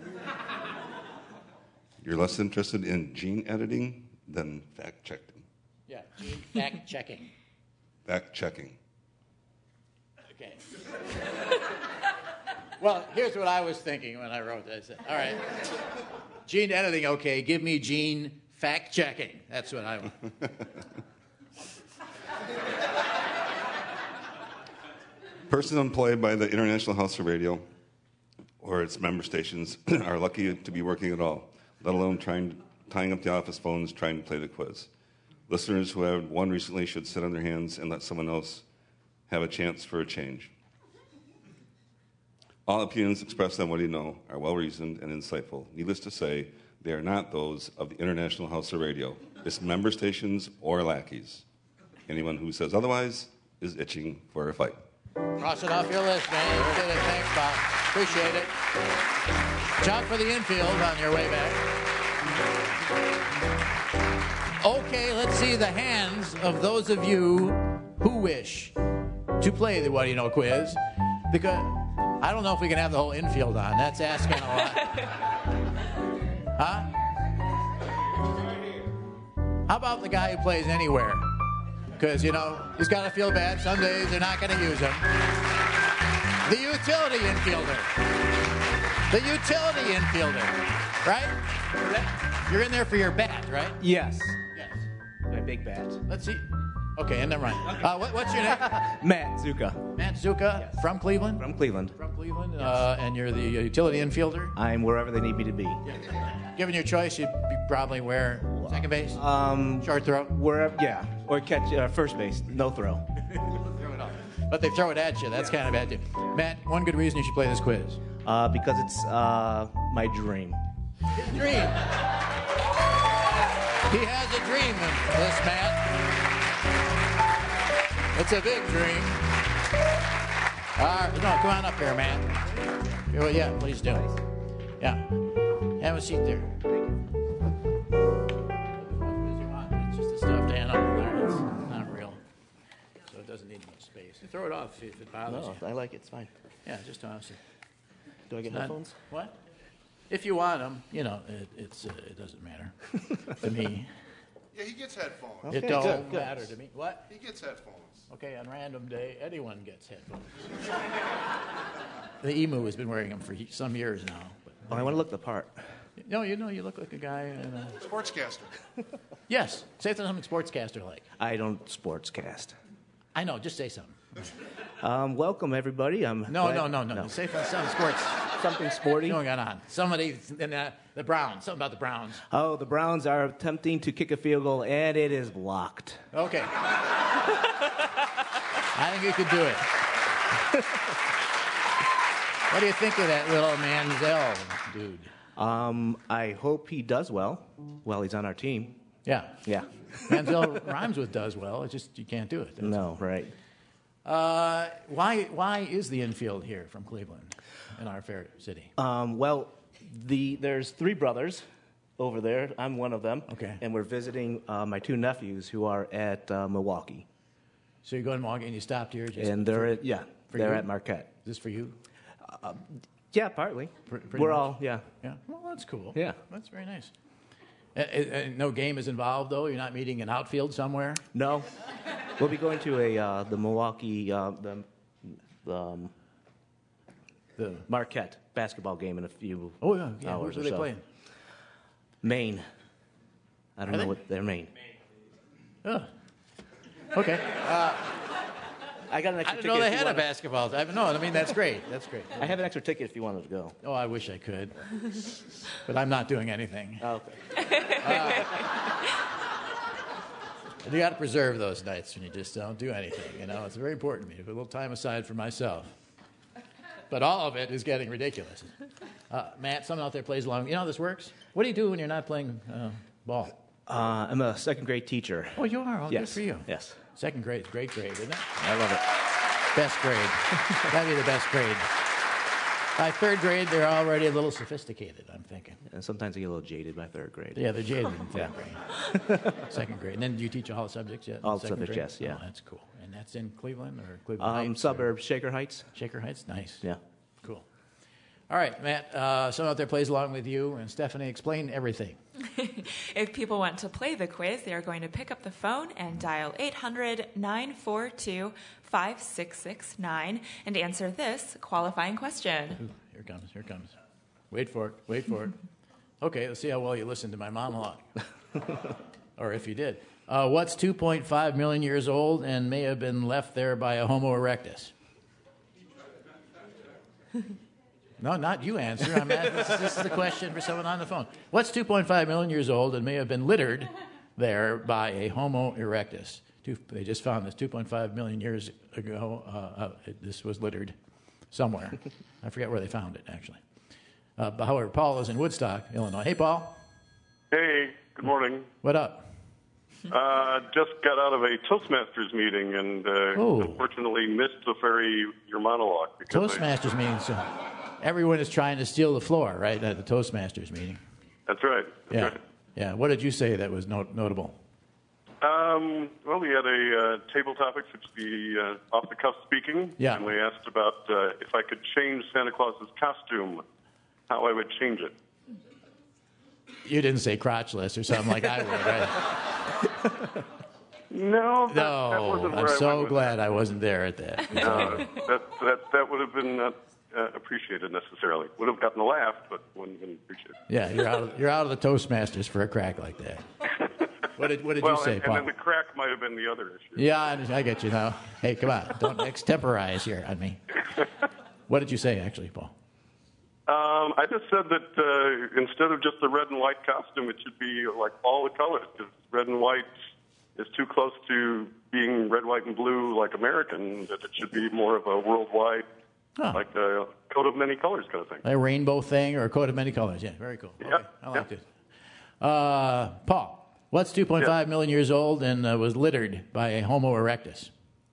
You're less interested in gene editing than fact-checking. Yeah. Gene fact checking. Fact-checking. Okay. Well, here's what I was thinking when I wrote this. All right. Gene editing, okay. Give me gene fact checking. That's what I want. Persons employed by the International House of Radio or its member stations are lucky to be working at all, let alone trying, tying up the office phones trying to play the quiz. Listeners who have won recently should sit on their hands and let someone else have a chance for a change. All opinions expressed on What Do You Know are well-reasoned and insightful. Needless to say, they are not those of the International House of Radio, its member stations, or lackeys. Anyone who says otherwise is itching for a fight. Cross it off your list, man. You did it. Thanks, Bob. Appreciate it. Jump for the infield on your way back. Okay, let's see the hands of those of you who wish to play the What Do You Know quiz. Because I don't know if we can have the whole infield on. That's asking a lot. Huh? How about the guy who plays anywhere? Because, you know, he's got to feel bad. Some days they're not going to use him. The utility infielder. The utility infielder. Right? You're in there for your bat, right? Yes. Yes. My big bat. Let's see. Okay, and then run. Uh, what, what's your name? Matt Zuka. Matt Zuka, Yes. from Cleveland? From Cleveland. From Cleveland, uh, and you're the utility infielder? I'm wherever they need me to be. Given your choice, you'd be probably where? Second base? Um, Short throw? Wherever, yeah. Or catch uh, first base. No throw. Throw it off. But they throw it at you. That's kind of bad, too. Matt, one good reason you should play this quiz. Uh, because it's uh, my dream. His dream. He has a dream, this Matt. It's a big dream. Uh, no, come on up here, Matt. Oh, yeah, please do. Yeah. Have a seat there. It's just a stuffed animal there. It's not real. So it doesn't need much space. You throw it off if it bothers No, you. I like it. It's fine. Yeah, just toss it. Do I get It's not- headphones? What? If you want them, you know, it, it's uh, it doesn't matter to me. Yeah, he gets headphones. It Okay, don't good, good. matter to me. What? He gets headphones. Okay, on random day, anyone gets headphones. The emu has been wearing them for ye- some years now. But, Oh, I want to look the part. no, you know, you look like a guy in a... Sportscaster. Yes, say something sportscaster like. I don't sportscast. I know, just say something. Um, welcome, everybody. I'm No, glad- no, no, no, Say something sports. Something sporty. What's going on? Somebody in the, the Browns. Something about the Browns. Oh, the Browns are attempting to kick a field goal, and it is blocked. Okay. I think you could do it. What do you think of that little Manziel dude? Um, I hope he does well while he's on our team. Yeah. Yeah. Manziel rhymes with does well. It's just you can't do it. No, right. Uh, why why is the infield here from Cleveland in our fair city? Um, well, the there's three brothers over there. I'm one of them. Okay. And we're visiting uh, my two nephews who are at uh, Milwaukee. So you go to Milwaukee and you stopped here? Just And they're for, at, yeah, for they're you? at Marquette. Is this for you? Uh, yeah, partly. Pr- pretty we're much? all, yeah. Yeah. Well, that's cool. Yeah. That's very nice. Uh, uh, no game is involved, though? You're not meeting an outfield somewhere? No. We'll be going to a uh, the Milwaukee, uh, the, the, um, The Marquette basketball game in a few Oh, yeah. yeah. hours Who's or are they so. playing? Maine. I don't Are know they? what they're Maine. Oh. Okay. Uh, I got an I extra didn't ticket. know they if you had a wanna- basketball. I, no, I mean, that's great. That's great. I have an extra ticket if you wanted to go. Oh, I wish I could. But I'm not doing anything. Oh, okay. You got to preserve those nights when you just don't do anything. You know, it's very important to me to put a little time aside for myself. But all of it is getting ridiculous. Uh, Matt, someone out there plays along. You know how this works? What do you do when you're not playing uh, ball? Uh, I'm a second grade teacher. Oh, you are? Oh, yes. Good for you. Yes. Second grade is great grade, isn't it? I love it. Best grade. That'd be the best grade. By third grade, they're already a little sophisticated, I'm thinking. And sometimes I get a little jaded by third grade. Yeah, they're jaded in third Yeah. grade. Second grade. And then do you teach all the subjects yet? in All second subjects, grade? yes, yeah. Oh, that's cool. And that's in Cleveland or Cleveland Um, Heights? suburb, Shaker Heights. Or Shaker Heights? Nice. Yeah. Cool. All right, Matt, uh, someone out there plays along with you. And Stephanie, explain everything. If people want to play the quiz, they are going to pick up the phone and dial eight hundred, nine four two, five six six nine and answer this qualifying question. Ooh, here it comes, here it comes. Wait for it, wait for it. Okay, let's see how well you listened to my monologue. Or if you did. Uh, what's two point five million years old and may have been left there by a Homo erectus? No, not you answer. I'm at, this, this is the question for someone on the phone. What's two point five million years old and may have been littered there by a Homo erectus? Two, they just found this two point five million years ago. Uh, uh, it, this was littered somewhere. I forget where they found it, actually. Uh, but however, Paul is in Woodstock, Illinois. Hey, Paul. Hey, good morning. What up? Uh, just got out of a Toastmasters meeting and uh, Oh. unfortunately missed the very your monologue. because I- Toastmasters meeting. So everyone is trying to steal the floor, right, at the Toastmasters meeting. That's right. That's Yeah. right. Yeah. What did you say that was not- notable? Um, well, we had a uh, table topics, which the uh, off-the-cuff speaking. Yeah. And we asked about uh, if I could change Santa Claus's costume, how I would change it. You didn't say crotchless or something like I would, right? No, that, that No, wasn't where I'm I so went with glad I wasn't there at that. No, that, that, that would have been not uh, appreciated necessarily. Would have gotten a laugh, but wouldn't have been appreciated. Yeah, you're out. Of, you're out of the Toastmasters for a crack like that. What did What did well, you say, and, Paul? and then the crack might have been the other issue. Yeah, I, I get you now. Hey, come on, don't extemporize here on me. What did you say, actually, Paul? Um, I just said that uh, instead of just the red and white costume, it should be like all the colors, because red and white is too close to being red, white, and blue like American, that it should be more of a worldwide, Oh. like a coat of many colors kind of thing. A rainbow thing or a coat of many colors? Yeah, very cool. Okay, I like it. Uh, Paul, what's two point five million years old and uh, was littered by a Homo erectus?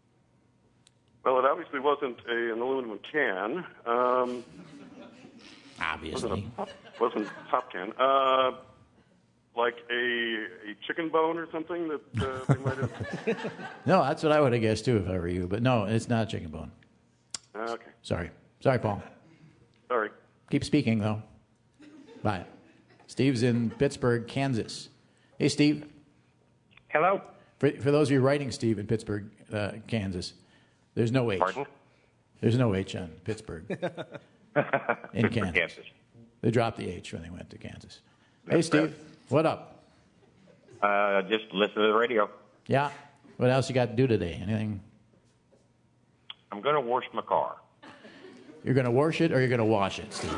Well, it obviously wasn't a, an aluminum can. Um, Obviously. Wasn't a pop, wasn't a pop can. Uh, like a, a chicken bone or something that uh, they might have. No, that's what I would have guessed too if I were you. But no, it's not chicken bone. Uh, okay. Sorry. Sorry, Paul. Sorry. Keep speaking, though. Bye. Steve's in Pittsburgh, Kansas. Hey, Steve. Hello. For, for those of you writing Steve in Pittsburgh, uh, Kansas, there's no H. Pardon? There's no H on Pittsburgh. In Kansas. Kansas. They dropped the H when they went to Kansas. Hey, Steve. What up? Uh, just listen to the radio. Yeah. What else you got to do today? Anything? I'm going to wash my car You're going to wash it or you're going to wash it, Steve?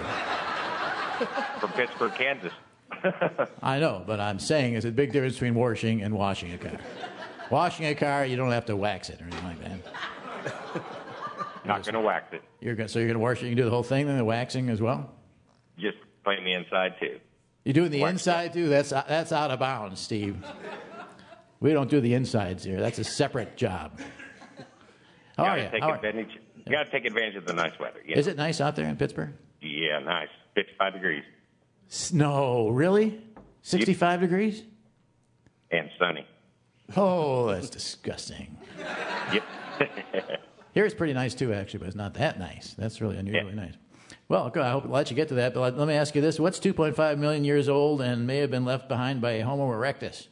from Pittsburgh, Kansas. I know, but I'm saying there's a big difference between washing and washing a car. Washing a car, you don't have to wax it or anything like that. Not going to wax it. You're going, so you're going to wash it. You can do the whole thing, then the waxing as well. Just clean the inside too. You're doing the inside too. That's that's out of bounds, Steve. We don't do the insides here. That's a separate job. How are Gotta you? Take How are- advantage. You got to take advantage of the nice weather. Yeah. Is it nice out there in Pittsburgh? Yeah, nice. fifty-five degrees No, really? sixty-five degrees? and sunny. Oh, that's disgusting. Yep. Here it's pretty nice too, actually, but it's not that nice. That's really unusually nice. Well, good. I hope I'll let you get to that. But let, let me ask you this: what's two point five million years old and may have been left behind by a Homo erectus?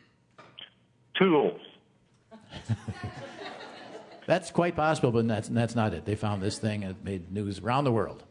Tools. That's quite possible, but that's that's not it. They found this thing and it made news around the world.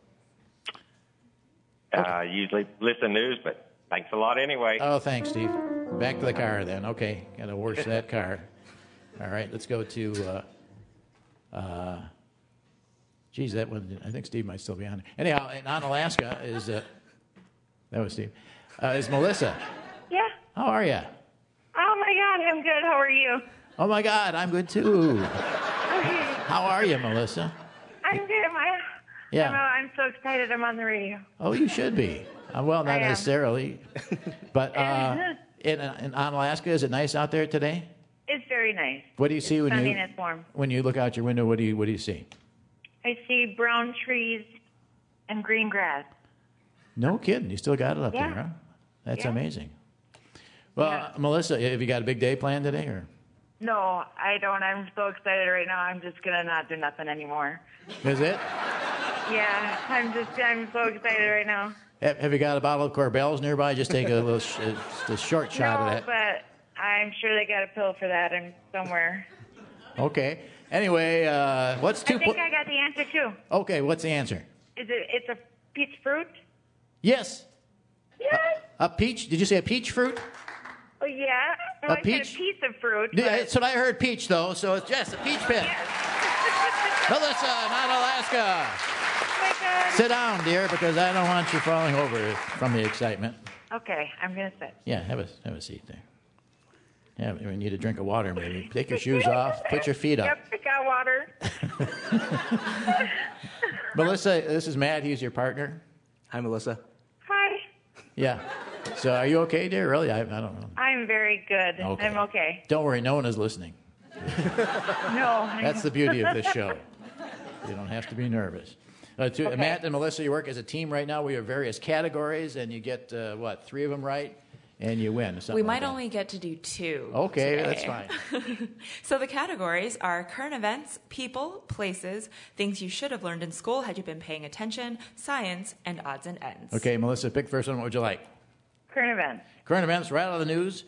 Uh, usually listen to news, but thanks a lot anyway. Oh, thanks, Steve. Back to the car then. Okay, got to wash that car. All right, let's go to. Uh, uh, geez, that one. I think Steve might still be on. Anyhow, and on Alaska is uh, that was Steve. Uh, is Melissa? Yeah. How are you? Oh my God, I'm good. How are you? Oh my God, I'm good too. How are you, Melissa? I'm good. I, Yeah. I'm, I'm so excited. I'm on the radio. Oh, you should be. Uh, well, I not am. necessarily, but uh, in, in on Alaska, is it nice out there today? It's very nice. What do you see when Sunny you and it's warm. when you look out your window? What do you what do you see? I see brown trees and green grass. No kidding, you still got it up Yeah. there, huh? That's Yeah. amazing. Well, uh, Melissa, have you got a big day planned today, or No, I don't. I'm so excited right now. I'm just gonna not do nothing anymore. is it? Yeah, I'm just. I'm so excited right now. Have, have you got a bottle of Corbels nearby? Just take a little sh- just a short shot no, of that. but I'm sure they got a pill for that in somewhere. Okay. Anyway, uh, what's two? I think po- I got the answer too. okay, what's the answer? Is it? It's a peach fruit. Yes. Yes. A, a peach? Did you say a peach fruit? Oh yeah. Well, A I said peach? a piece of fruit. Yeah, but- that's what I heard. Peach, though. So it's yes, a peach pit. Melissa, not Alaska. Oh my God. Sit down, dear, because I don't want you falling over from the excitement. Okay, I'm gonna sit. Yeah, have a have a seat there. Yeah, we need a drink of water, maybe. Take your shoes off. Put your feet up. Yep, I got water. Melissa, this is Matt. He's your partner. Hi, Melissa. Hi. Yeah. So are you okay, dear? Really? I, I don't know. I'm very good. Okay. I'm okay. Don't worry, no one is listening. No. That's the beauty of this show. You don't have to be nervous. Uh, to, Okay. Matt and Melissa, you work as a team right now. We have various categories, and you get, uh, what, three of them right, and you win. something We like might that. only get to do two. Okay, today. that's fine. So the categories are current events, people, places, things you should have learned in school had you been paying attention, science, and odds and ends. Okay, Melissa, pick first one. What would you like? Current events. Current events, right out of the news.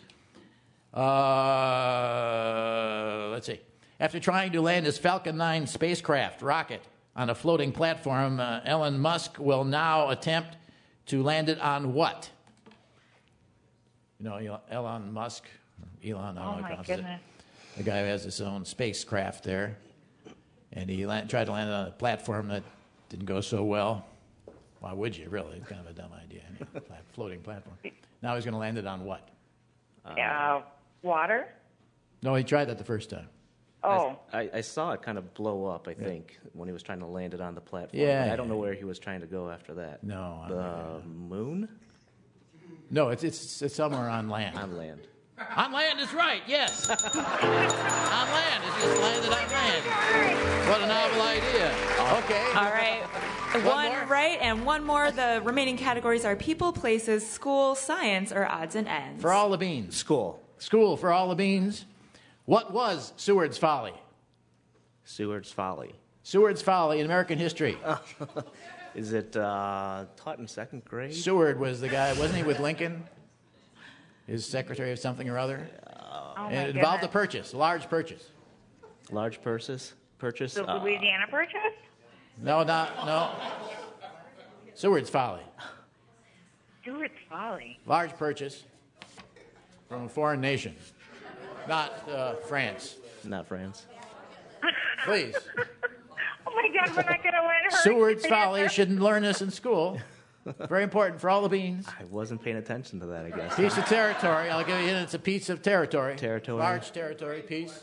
Uh, let's see. After trying to land his Falcon nine spacecraft rocket on a floating platform, uh, Elon Musk will now attempt to land it on what? You know, El- Elon Musk, Elon, I don't know Oh, how to my pronounce it. goodness. The guy who has his own spacecraft there. And he land, tried to land it on a platform that didn't go so well. Why would you, really? It's kind of a dumb idea. Flat- floating platform. Now he's going to land it on what? Uh, water? No, he tried that the first time. Oh. I, I saw it kind of blow up, I think, when he was trying to land it on the platform. Yeah. But I don't know where he was trying to go after that. No. The moon? No, it's, it's, it's somewhere on land. On land. On land is right, yes. On land. It's just landed on land. What a novel idea. Okay. All right. One One, more? right and one more. The remaining categories are people, places, school, science, or odds and ends. For all the beans. School. School for all the beans. What was Seward's Folly? Seward's Folly. Seward's Folly in American history. Is it uh, taught in second grade? Seward was the guy, wasn't he with Lincoln? His secretary of something or other? Oh, and my it involved a goodness. purchase, a large purchase. Large purses? Purchase? The Uh, Louisiana Purchase? No, not, no. Seward's Folly. Stuart's Folly. Large purchase from a foreign nation. Not uh, France. Not France. Please. Oh, my God, we're not going to learn her. Seward's Folly. Shouldn't learn this in school. Very important for all the beans. I wasn't paying attention to that, I guess. Piece of territory. I'll give you in. It's a piece of territory. Territory. Large territory piece.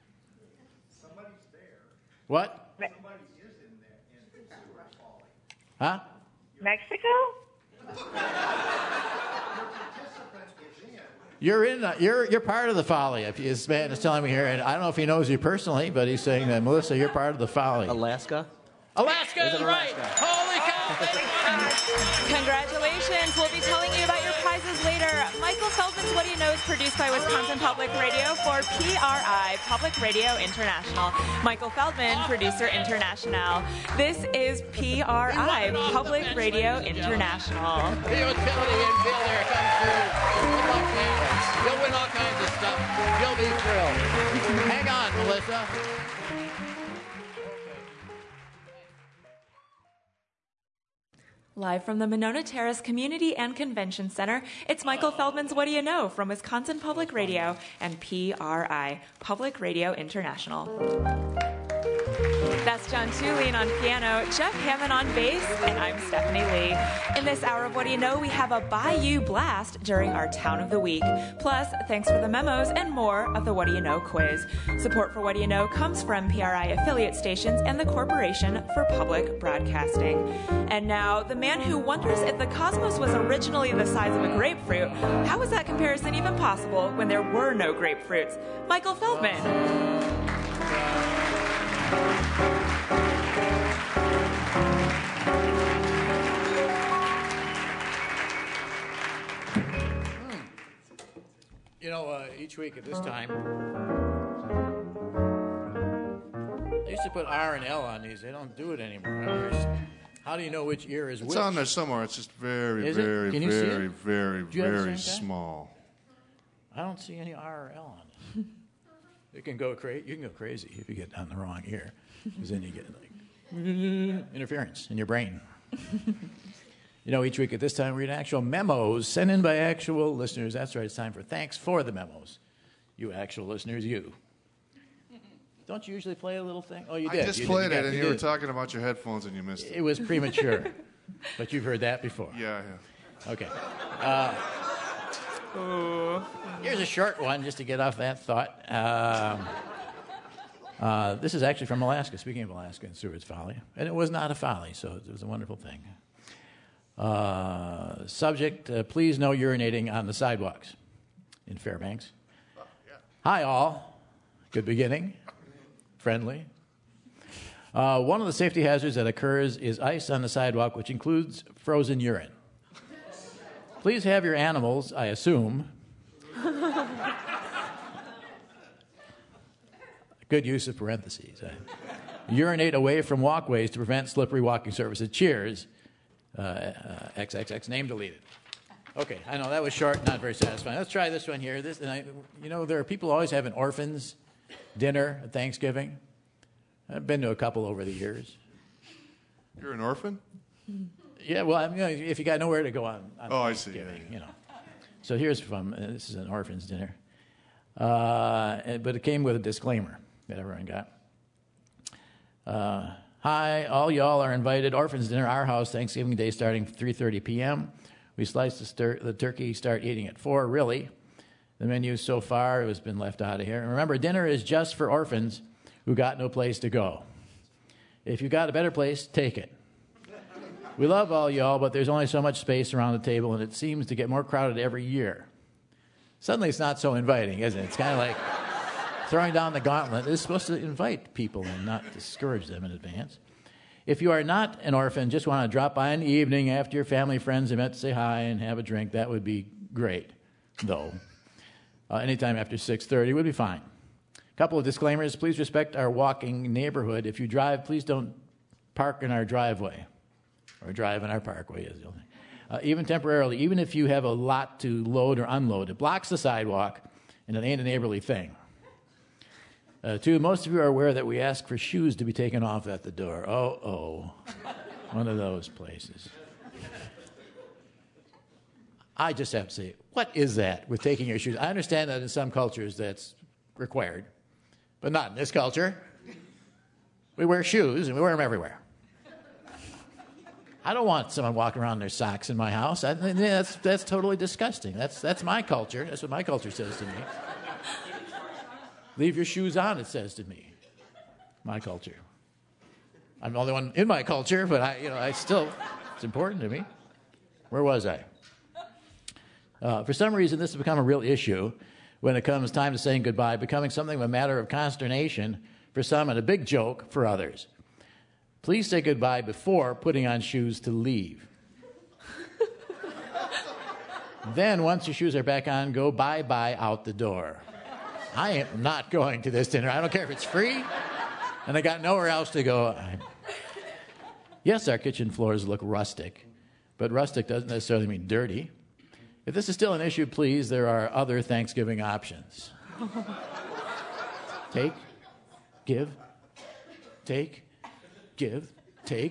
What? Huh? Mexico? You're in. Uh, you're you're part of the folly. If this man is telling me here, and I don't know if he knows you personally, but he's saying that Melissa, you're part of the folly. Alaska. Alaska Is is it right. Alaska? Holy cow! Congratulations. We'll be telling you about your prizes later. Michael Feldman's What Do You Know is produced by Wisconsin Public Radio for P R I, Public Radio International. Michael Feldman, producer international. This is P R I, Public Radio International. The utility infielder comes through. Good luck, man. You'll win all kinds of stuff. You'll be thrilled. Hang on, Melissa. Live from the Monona Terrace Community and Convention Center, it's Michael Feldman's What Do You Know from Wisconsin Public Radio and P R I, Public Radio International. That's John Tulane on piano, Jeff Hammond on bass, and I'm Stephanie Lee. In this hour of What Do You Know, we have a Bayou Blast during our Town of the Week. Plus, thanks for the memos and more of the What Do You Know quiz. Support for What Do You Know comes from P R I affiliate stations and the Corporation for Public Broadcasting. And now, the man who wonders if the cosmos was originally the size of a grapefruit. How is that comparison even possible when there were no grapefruits? Michael Feldman. You know, uh, each week at this time, they used to put R and L on these. They don't do it anymore. I don't understand. How do you know which ear is It's which? on there somewhere. It's just very, Is it? very, Can you see very, it? very, Do you have the very same kind? small. I don't see any R or L on it. It can go crazy. You can go crazy if you get on the wrong ear, because then you get like interference in your brain. You know, each week at this time, we read actual memos sent in by actual listeners. That's right. It's time for thanks for the memos. You actual listeners, you. Don't you usually play a little thing? Oh, you did. I just You did. played got- it, and you, did. were talking about your headphones, and you missed it. It was premature, but you've heard that before. Yeah, yeah. Okay. Uh, here's a short one just to get off that thought. Um, uh, this is actually from Alaska. Speaking of Alaska and Seward's Folly. And it was not a folly, so it was a wonderful thing. Uh, subject, uh, please no urinating on the sidewalks in Fairbanks. Hi, all. Good beginning. Friendly. Uh, one of the safety hazards that occurs is ice on the sidewalk, which includes frozen urine. Please have your animals, I assume. Good use of parentheses. Uh, urinate away from walkways to prevent slippery walking surfaces. Cheers. Uh, uh, X X X, name deleted. Okay, I know that was short, not very satisfying. Let's try this one here. This, and I, you know, there are people always have an orphans dinner at Thanksgiving. I've been to a couple over the years. You're an orphan? Yeah, well, I mean, if you got nowhere to go on, on oh, I see. Thanksgiving, you know. So here's from, uh, this is an orphans dinner. Uh, and- but it came with a disclaimer that everyone got. Uh, Hi, all y'all are invited. Orphans dinner, our house, Thanksgiving Day, starting three thirty p.m. We slice the, stir- the turkey, start eating at four. Really, the menu so far has been left out of here. And remember, dinner is just for orphans who got no place to go. If you got a better place, take it. We love all y'all, but there's only so much space around the table, and it seems to get more crowded every year. Suddenly, it's not so inviting, isn't it? It's kind of like throwing down the gauntlet. It's supposed to invite people and not discourage them in advance. If you are not an orphan, just want to drop by in the evening after your family, friends have met to say hi and have a drink, that would be great, though. Uh, anytime after six thirty would be fine. A couple of disclaimers. Please respect our walking neighborhood. If you drive, please don't park in our driveway or drive in our parkway. Is the only. Uh, even temporarily, even if you have a lot to load or unload, it blocks the sidewalk, and it ain't a neighborly thing. Uh, two, most of you are aware that we ask for shoes to be taken off at the door. Oh, oh, one of those places. I just have to say, what is that with taking your shoes? I understand that in some cultures that's required, but not in this culture. We wear shoes, and we wear them everywhere. I don't want someone walking around in their socks in my house. I, that's, that's totally disgusting. That's, that's my culture. That's what my culture says to me. Leave your shoes on, it says to me. My culture. I'm the only one in my culture, but I, you know, I still, it's important to me. Where was I? Uh, for some reason, this has become a real issue when it comes time to saying goodbye, becoming something of a matter of consternation for some and a big joke for others. Please say goodbye before putting on shoes to leave. Then, once your shoes are back on, go bye-bye out the door. I am not going to this dinner. I don't care if it's free, and I got nowhere else to go. I... Yes, our kitchen floors look rustic, but rustic doesn't necessarily mean dirty. If this is still an issue, please, there are other Thanksgiving options. Take, give, take, give, take.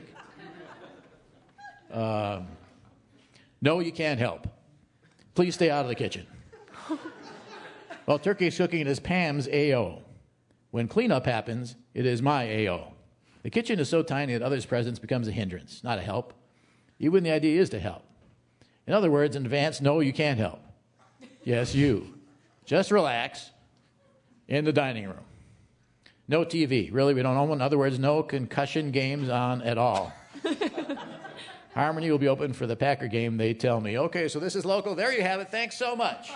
Um, no, you can't help. Please stay out of the kitchen. While turkey is cooking, it is Pam's A O. When cleanup happens, it is my A O. The kitchen is so tiny that others' presence becomes a hindrance, not a help, even when the idea is to help. In other words, in advance, no, you can't help. Yes, you. Just relax in the dining room. No T V. Really, we don't own one. In other words, no concussion games on at all. Harmony will be open for the Packer game, they tell me. Okay, so this is local. There you have it. Thanks so much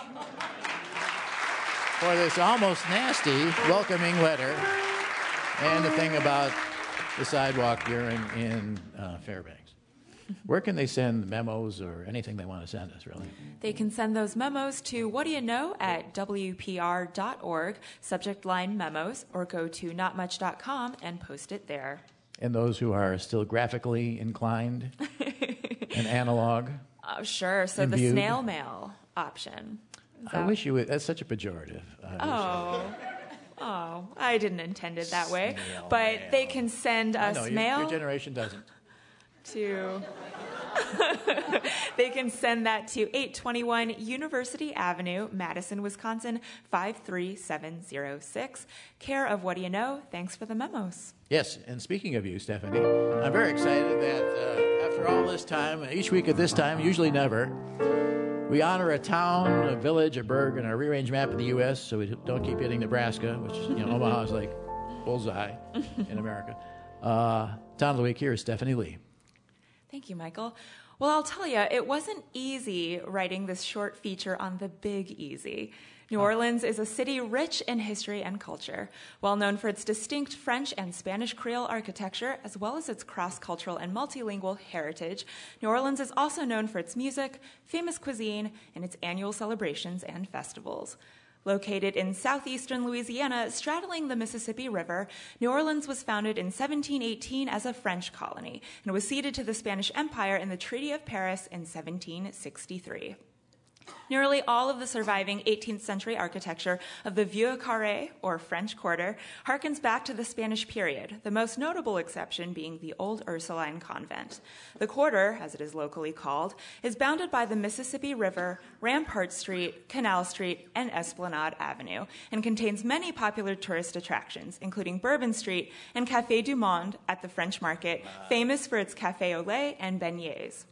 for this almost nasty welcoming letter and the thing about the sidewalk urine in uh, Fairbanks. Where can they send memos or anything they want to send us, really? They can send those memos to what do you know at W P R dot org, subject line memos, or go to not much dot com and post it there. And those who are still graphically inclined and analog? Uh, sure, so imbued. The snail mail option. Is I that- wish you would. That's such a pejorative. I wish Oh, oh, I didn't intend it that way. Snail But mail. they can send I us know, your, mail your generation doesn't. to. They can send that to eight twenty-one University Avenue, Madison, Wisconsin, five three seven zero six. Care of What Do You Know? Thanks for the memos. Yes, and speaking of you, Stephanie, I'm very excited that uh, after all this time, each week at this time, usually never, we honor a town, a village, a burg, and a rearranged map of the U S so we don't keep hitting Nebraska, which, you know, Omaha is like bullseye in America. Uh, town of the week here is Stephanie Lee. Thank you, Michael. Well, I'll tell you, it wasn't easy writing this short feature on the Big Easy. New Orleans is a city rich in history and culture, well known for its distinct French and Spanish Creole architecture, as well as its cross-cultural and multilingual heritage. New Orleans is also known for its music, famous cuisine, and its annual celebrations and festivals. Located in southeastern Louisiana, straddling the Mississippi River, New Orleans was founded in seventeen eighteen as a French colony and was ceded to the Spanish Empire in the Treaty of Paris in seventeen sixty-three. Nearly all of the surviving eighteenth century architecture of the Vieux Carré, or French Quarter, harkens back to the Spanish period, the most notable exception being the Old Ursuline Convent. The Quarter, as it is locally called, is bounded by the Mississippi River, Rampart Street, Canal Street, and Esplanade Avenue, and contains many popular tourist attractions, including Bourbon Street and Café du Monde at the French Market, famous for its café au lait and beignets.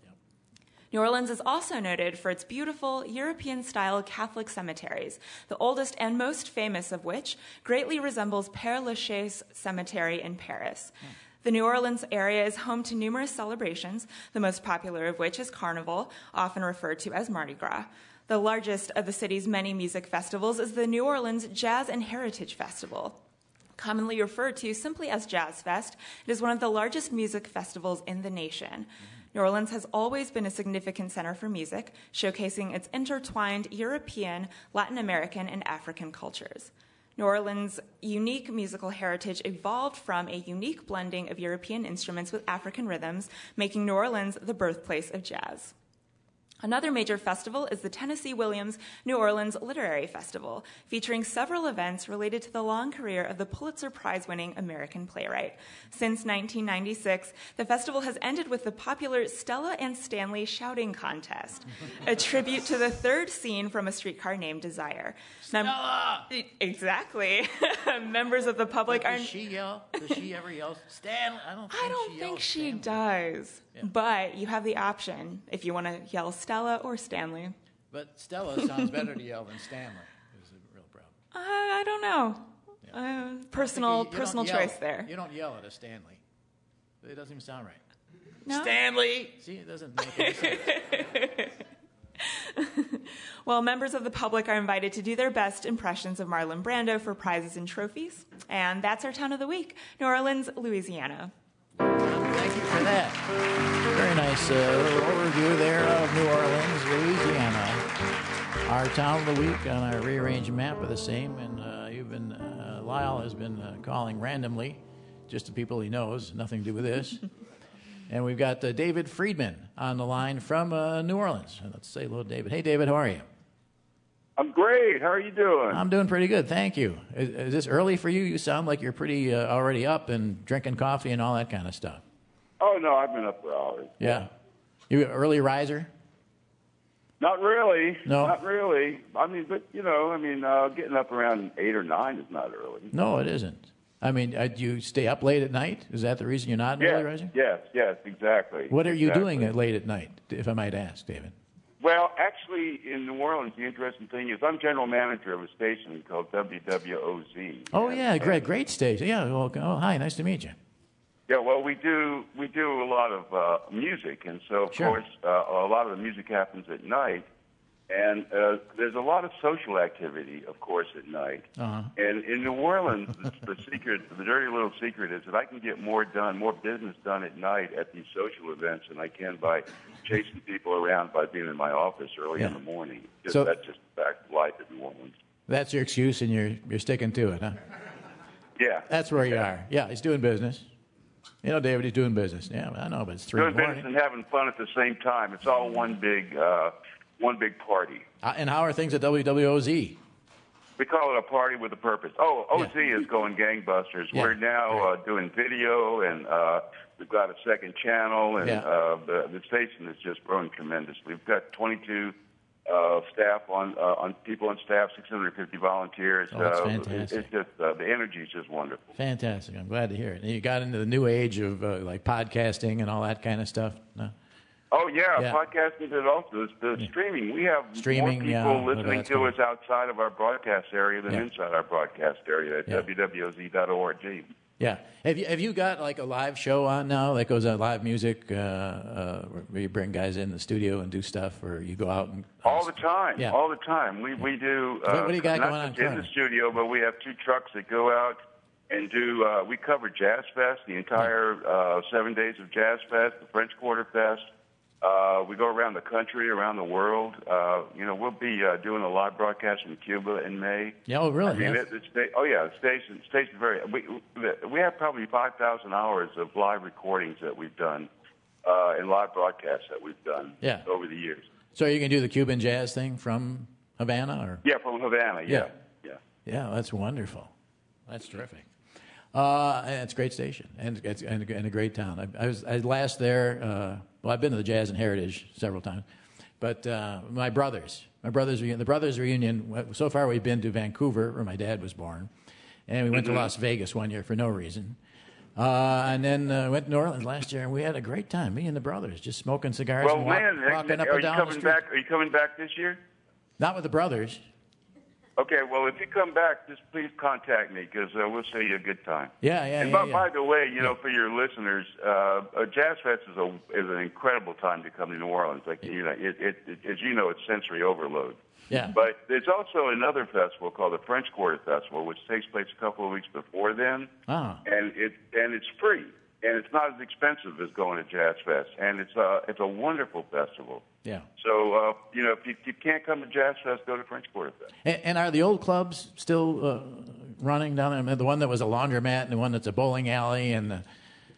New Orleans is also noted for its beautiful European-style Catholic cemeteries, the oldest and most famous of which greatly resembles Père Lachaise Cemetery in Paris. Mm. The New Orleans area is home to numerous celebrations, the most popular of which is Carnival, often referred to as Mardi Gras. The largest of the city's many music festivals is the New Orleans Jazz and Heritage Festival. Commonly referred to simply as Jazz Fest, it is one of the largest music festivals in the nation. Mm. New Orleans has always been a significant center for music, showcasing its intertwined European, Latin American, and African cultures. New Orleans' unique musical heritage evolved from a unique blending of European instruments with African rhythms, making New Orleans the birthplace of jazz. Another major festival is the Tennessee Williams New Orleans Literary Festival, featuring several events related to the long career of the Pulitzer Prize-winning American playwright. Since nineteen ninety-six, the festival has ended with the popular Stella and Stanley Shouting Contest, a tribute to the third scene from A Streetcar Named Desire. Stella! Mem- exactly. Members of the public But are... Does she yell? Does she ever yell? Stanley? I don't think I don't she think yells she Stanley. does. Yeah. But you have the option if you want to yell Stella or Stanley. But Stella sounds better to yell than Stanley. Is the real problem. Uh, I don't know. Uh, personal You- you don't personal yell- choice there. You don't yell at a Stanley. It doesn't even sound right. No? Stanley! See, it doesn't make any sense. Well, members of the public are invited to do their best impressions of Marlon Brando for prizes and trophies. And that's our town of the week, New Orleans, Louisiana. Thank you for that. Very nice uh, little overview there of New Orleans, Louisiana. Our town of the week on our rearranged map are the same, and uh, you've been uh, Lyle has been uh, calling randomly, just the people he knows, nothing to do with this. And we've got uh, David Friedman on the line from uh, New Orleans. And let's say hello, David. Hey, David, how are you? I'm great. How are you doing? I'm doing pretty good, thank you. Is, is this early for you? You sound like you're pretty uh, already up and drinking coffee and all that kind of stuff. Oh, no, I've been up for hours. Yeah. You an early riser? Not really. No? Not really. I mean, but, you know, I mean, uh, getting up around eight or nine is not early. No, it isn't. I mean, uh, do you stay up late at night? Is that the reason you're not an yes, early riser? Yes, yes, exactly. What are you exactly. doing at late at night, if I might ask, David? Well, actually, in New Orleans, the interesting thing is I'm general manager of a station called W W O Z. Oh, yeah, great, great station. Yeah, well, oh, hi, nice to meet you. Yeah, well, we do we do a lot of uh, music, and so of Sure. course uh, a lot of the music happens at night, and uh, there's a lot of social activity, of course, at night. Uh-huh. And in New Orleans, the, the secret, the dirty little secret, is that I can get more done, more business done at night at these social events than I can by chasing people around by being in my office early Yeah. in the morning. Just, So- that's just the fact of life in New Orleans. That's your excuse, and you're you're sticking to it, huh? Yeah. That's where you are. Yeah, he's doing business. You know, David, he's doing business. Yeah, I know, but it's three in Doing the morning. business and having fun at the same time. It's all one big, uh, one big party. Uh, and how are things at W W O Z? We call it a party with a purpose. Oh, O Z is going gangbusters. Yeah. We're now uh, doing video, and uh, we've got a second channel, and Yeah. uh, the, the station is just growing tremendously. We've got twenty-two uh, staff on uh, on people on staff, six hundred fifty volunteers. Oh, that's uh, fantastic. It's just uh, the energy is just wonderful. Fantastic. I'm glad to hear it. And you got into the new age of uh, like podcasting and all that kind of stuff. No? Oh yeah, Yeah. podcasting is also the streaming. We have Streaming, more people yeah, listening that's to cool. us outside of our broadcast area than Yeah. inside our broadcast area at Yeah. W W O Z dot org. Yeah. Have you have you got like a live show on now that goes on live music, uh, uh, where you bring guys in the studio and do stuff, or you go out and All the time. Yeah. All the time. We we do. Uh, What- what do you got not going on just in the currently? studio, but we have two trucks that go out and do. Uh, we cover Jazz Fest, the entire uh, seven days of Jazz Fest, the French Quarter Fest. Uh, we go around the country, around the world. Uh, you know, we'll be uh, doing a live broadcast from Cuba in May. Yeah, oh, really? I mean, Yeah. it, the sta- oh yeah, the station, station very. We we have probably five thousand hours of live recordings that we've done, uh, and live broadcasts that we've done Yeah. over the years. So you can do the Cuban jazz thing from Havana, or Yeah, from Havana. Yeah, yeah. yeah, that's wonderful. That's terrific. Uh, and it's a great station, and it's and, and a great town. I, I was I was last there. Uh, well, I've been to the Jazz and Heritage several times, but uh, my brothers, my brothers, the brothers reunion. So far, we've been to Vancouver, where my dad was born, and we went Mhm. to Las Vegas one year for no reason. Uh, and then uh, went to New Orleans last year, and we had a great time. Me and the brothers just smoking cigars Well, and walk, man, walking up are and you down the coming street. back? Are you coming back this year? Not with the brothers. Okay, well, if you come back, just please contact me because uh, we'll show you a good time. Yeah, yeah, And yeah, by, yeah. by the way, you know, for your listeners, uh, uh, Jazz Fest is a is an incredible time to come to New Orleans. Like you know, it, it, it as you know, it's sensory overload. Yeah. But there's also another festival called the French Quarter Festival, which takes place a couple of weeks before then, Ah. and it and it's free, and it's not as expensive as going to Jazz Fest, and it's a it's a wonderful festival. Yeah. So uh, you know, if you, you can't come to Jazz Fest, go to French Quarter Fest. And, and are the old clubs still uh, running down there? I mean, the one that was a laundromat and the one that's a bowling alley and the,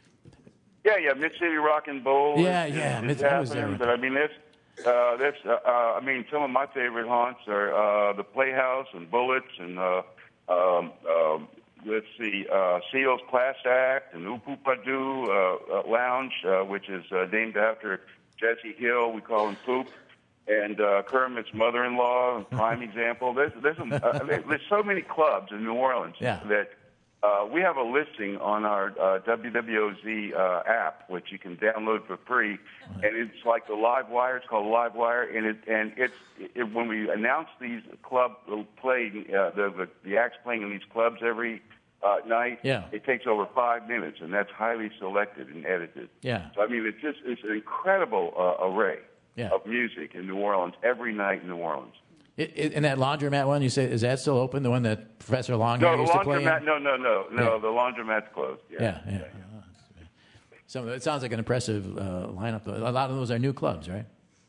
Yeah, yeah, Mid City Rock and Bowl. Yeah, is, yeah, is, Mid- is I was there. happening. But I mean, there's, uh, there's, uh, uh, I mean, some of my favorite haunts are uh, the Playhouse and Bullets and uh, um, um, let's see, uh, Seals Class Act and Upu Padu uh, uh, Lounge, uh, which is uh, named after Jesse Hill. We call him Poop. And uh, Kermit's mother-in-law, a prime example. There's there's, some, uh, there's so many clubs in New Orleans Yeah. that uh, we have a listing on our uh, W W O Z uh, app, which you can download for free, and it's like the Live Wire. It's called Live Wire, and it and it's it, when we announce these club playing uh, the, the the acts playing in these clubs every uh, night. Yeah. It takes over five minutes, and that's highly selected and edited. Yeah. So I mean, it's just it's an incredible uh, array. Yeah. Of music in New Orleans every night in New Orleans. It, it, and that laundromat one, you say, is that still open? The one that Professor Longhair No, the used to play in? laundromat. No, no, no, no. Yeah. The laundromat's closed. Yeah, yeah. So it sounds like an impressive uh, lineup. A lot of those are new clubs, right?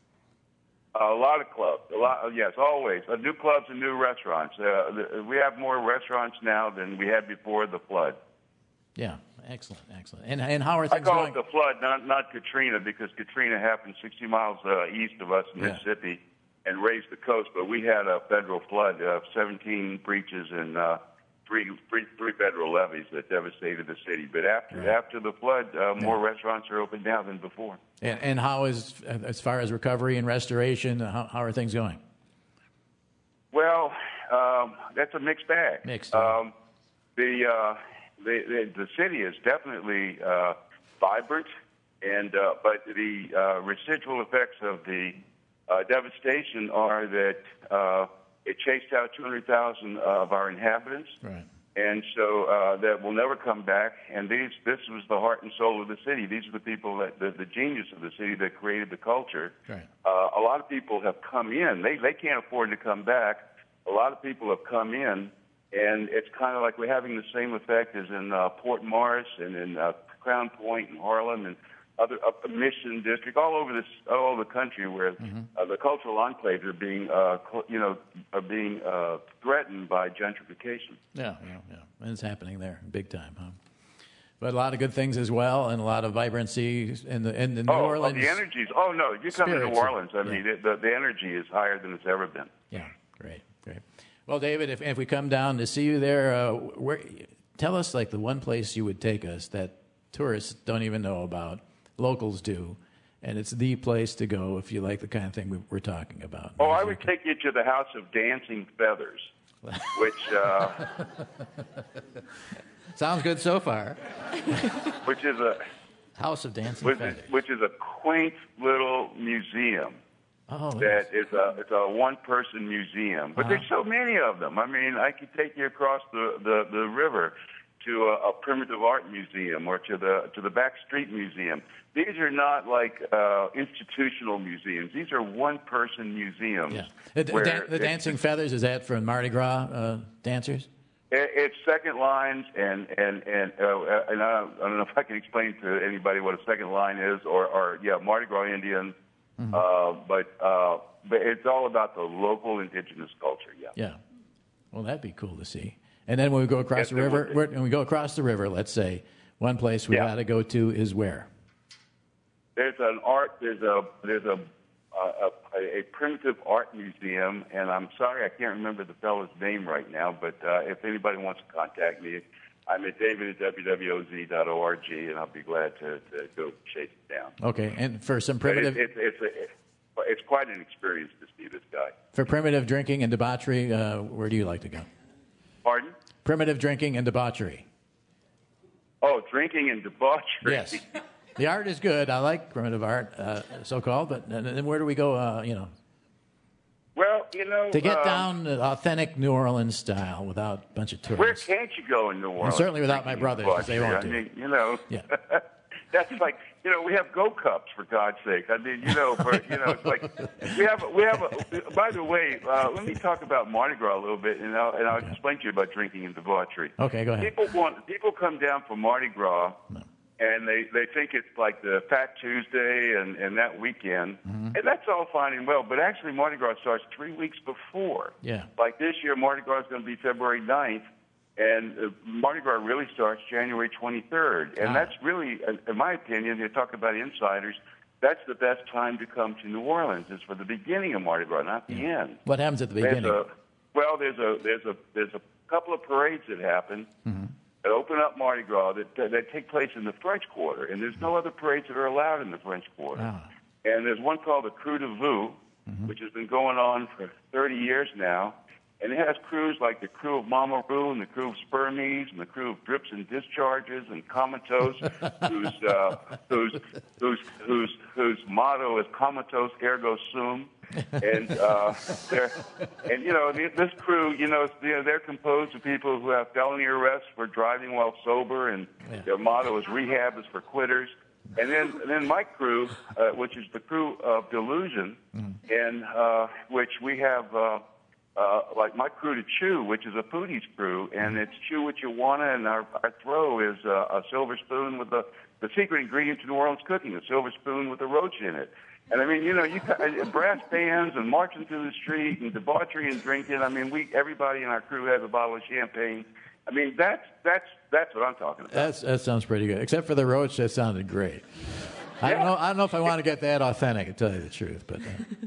A lot of clubs. A lot. Yes, always. Uh, new clubs and new restaurants. Uh, the, we have more restaurants now than we had before the flood. Yeah, excellent, excellent. And and how are I things call going? it the flood, not not Katrina, because Katrina happened sixty miles uh, east of us in Yeah. Mississippi and raised the coast. But we had a federal flood of seventeen breaches and uh, three, three three federal levees that devastated the city. But after Right. after the flood, uh, more restaurants are open now than before. And, and how is, as far as recovery and restoration, how, how are things going? Well, um, that's a mixed bag. Mixed. Um, the, uh, the the the city is definitely uh, vibrant, and uh, but the uh, residual effects of the uh, devastation are that uh, it chased out two hundred thousand of our inhabitants, Right. and so uh, that will never come back. And these this was the heart and soul of the city. These are the people that the, the genius of the city that created the culture. Right. Uh, a lot of people have come in. They they can't afford to come back. A lot of people have come in, and it's kind of like we're having the same effect as in uh, Port Morris and in uh, Crown Point and Harlem and other up the Mission District, all over this, all over the country, where uh, the cultural enclaves are being, uh, cl- you know, are being uh, threatened by gentrification. Yeah, yeah, yeah. And it's happening there, big time, huh? But a lot of good things as well, and a lot of vibrancy in the in the New oh, Orleans. oh, the energies. Oh no, you come to New spirits. Orleans. I mean, it, the the energy is higher than it's ever been. Yeah, great, great. Well, David, if if we come down to see you there, uh, where tell us like the one place you would take us that tourists don't even know about, locals do, and it's the place to go if you like the kind of thing we, we're talking about. Oh, I would take you to the House of Dancing Feathers, which uh, Sounds good so far. which is a House of Dancing which Feathers. is, which is a quaint little museum. Oh, that is a it's a one person museum, but Uh-huh. there's so many of them. I mean, I could take you across the the, the river to a, a primitive art museum or to the to the Back Street Museum. These are not like uh, institutional museums. These are one-person museums. Yeah. The, the, where dan- the it- Dancing Feathers, is that for Mardi Gras uh, dancers? It, it's second lines, and and and uh, and I don't, I don't know if I can explain to anybody what a second line is, or, or yeah, Mardi Gras Indians. Mm-hmm. Uh, but uh, but it's all about the local indigenous culture. Yeah. Yeah. Well, that'd be cool to see. And then when we go across Yes, the it river, would. we're- when we go across the river, let's say one place we Yeah. got to go to is where? There's an art. There's a there's a a, a, a primitive art museum, and I'm sorry I can't remember the fellow's name right now. But uh, if anybody wants to contact me, I'm at David at w w o z dot org, and I'll be glad to, to go chase it down. Okay, and for some But primitive It's it's it's, a, it's quite an experience to see this guy. for primitive drinking and debauchery, uh, where do you like to go? Pardon? Primitive drinking and debauchery. Oh, drinking and debauchery. Yes. The art is good. I like primitive art, uh, so-called. But uh, then where do we go? Uh, you know, Well, you know, to get um, down the authentic New Orleans style without a bunch of Where tourists. can't you go in New Orleans? certainly without my brothers, 'cause they won't I do mean, you know, Yeah. that's like, you know, we have Go Cups, for God's sake. I mean, you know, for, you know, it's like we have we have. A, by the way, uh, let me talk about Mardi Gras a little bit, and I'll, and I'll explain to you about drinking and debauchery. Okay, go ahead. People want people come down for Mardi Gras, and they, they think it's like the Fat Tuesday and, and that weekend, Mm-hmm. and that's all fine and well. But actually, Mardi Gras starts three weeks before. Yeah. Like this year, Mardi Gras is going to be February ninth, and uh, Mardi Gras really starts January twenty-third. And Ah. that's really, in in my opinion, you talk about insiders, that's the best time to come to New Orleans, is for the beginning of Mardi Gras, not the end. What happens at the There's beginning? a, well, there's a there's a there's a couple of parades that happen Mm-hmm. that open up Mardi Gras that, that, that take place in the French Quarter, and there's no other parades that are allowed in the French Quarter. Ah. And there's one called the Crew de Vaux, which has been going on for thirty years now, and it has crews like the crew of Mama Roo and the crew of Spermies and the crew of Drips and Discharges and Comatose, whose, uh, whose, whose, whose, whose motto is Comatose ergo sum. And uh, they're, and you know, this crew, you know, they're composed of people who have felony arrests for driving while sober, and their motto is "Rehab is for quitters." And then, and then my crew, uh, which is the crew of Delusion, and uh, which we have, uh, uh, like my crew to Chew, which is a foodies crew, and it's Chew what you wanna, and our, our throw is uh, a silver spoon with the the secret ingredient to New Orleans cooking, a silver spoon with a roach in it. And I mean, you know, you uh, brass bands and marching through the street and debauchery and drinking. I mean, we everybody in our crew has a bottle of champagne. I mean, that's that's that's what I'm talking about. That's, that sounds pretty good. Except for the roach, that sounded great. I don't know. I don't know if I want to get that authentic. To tell you the truth, but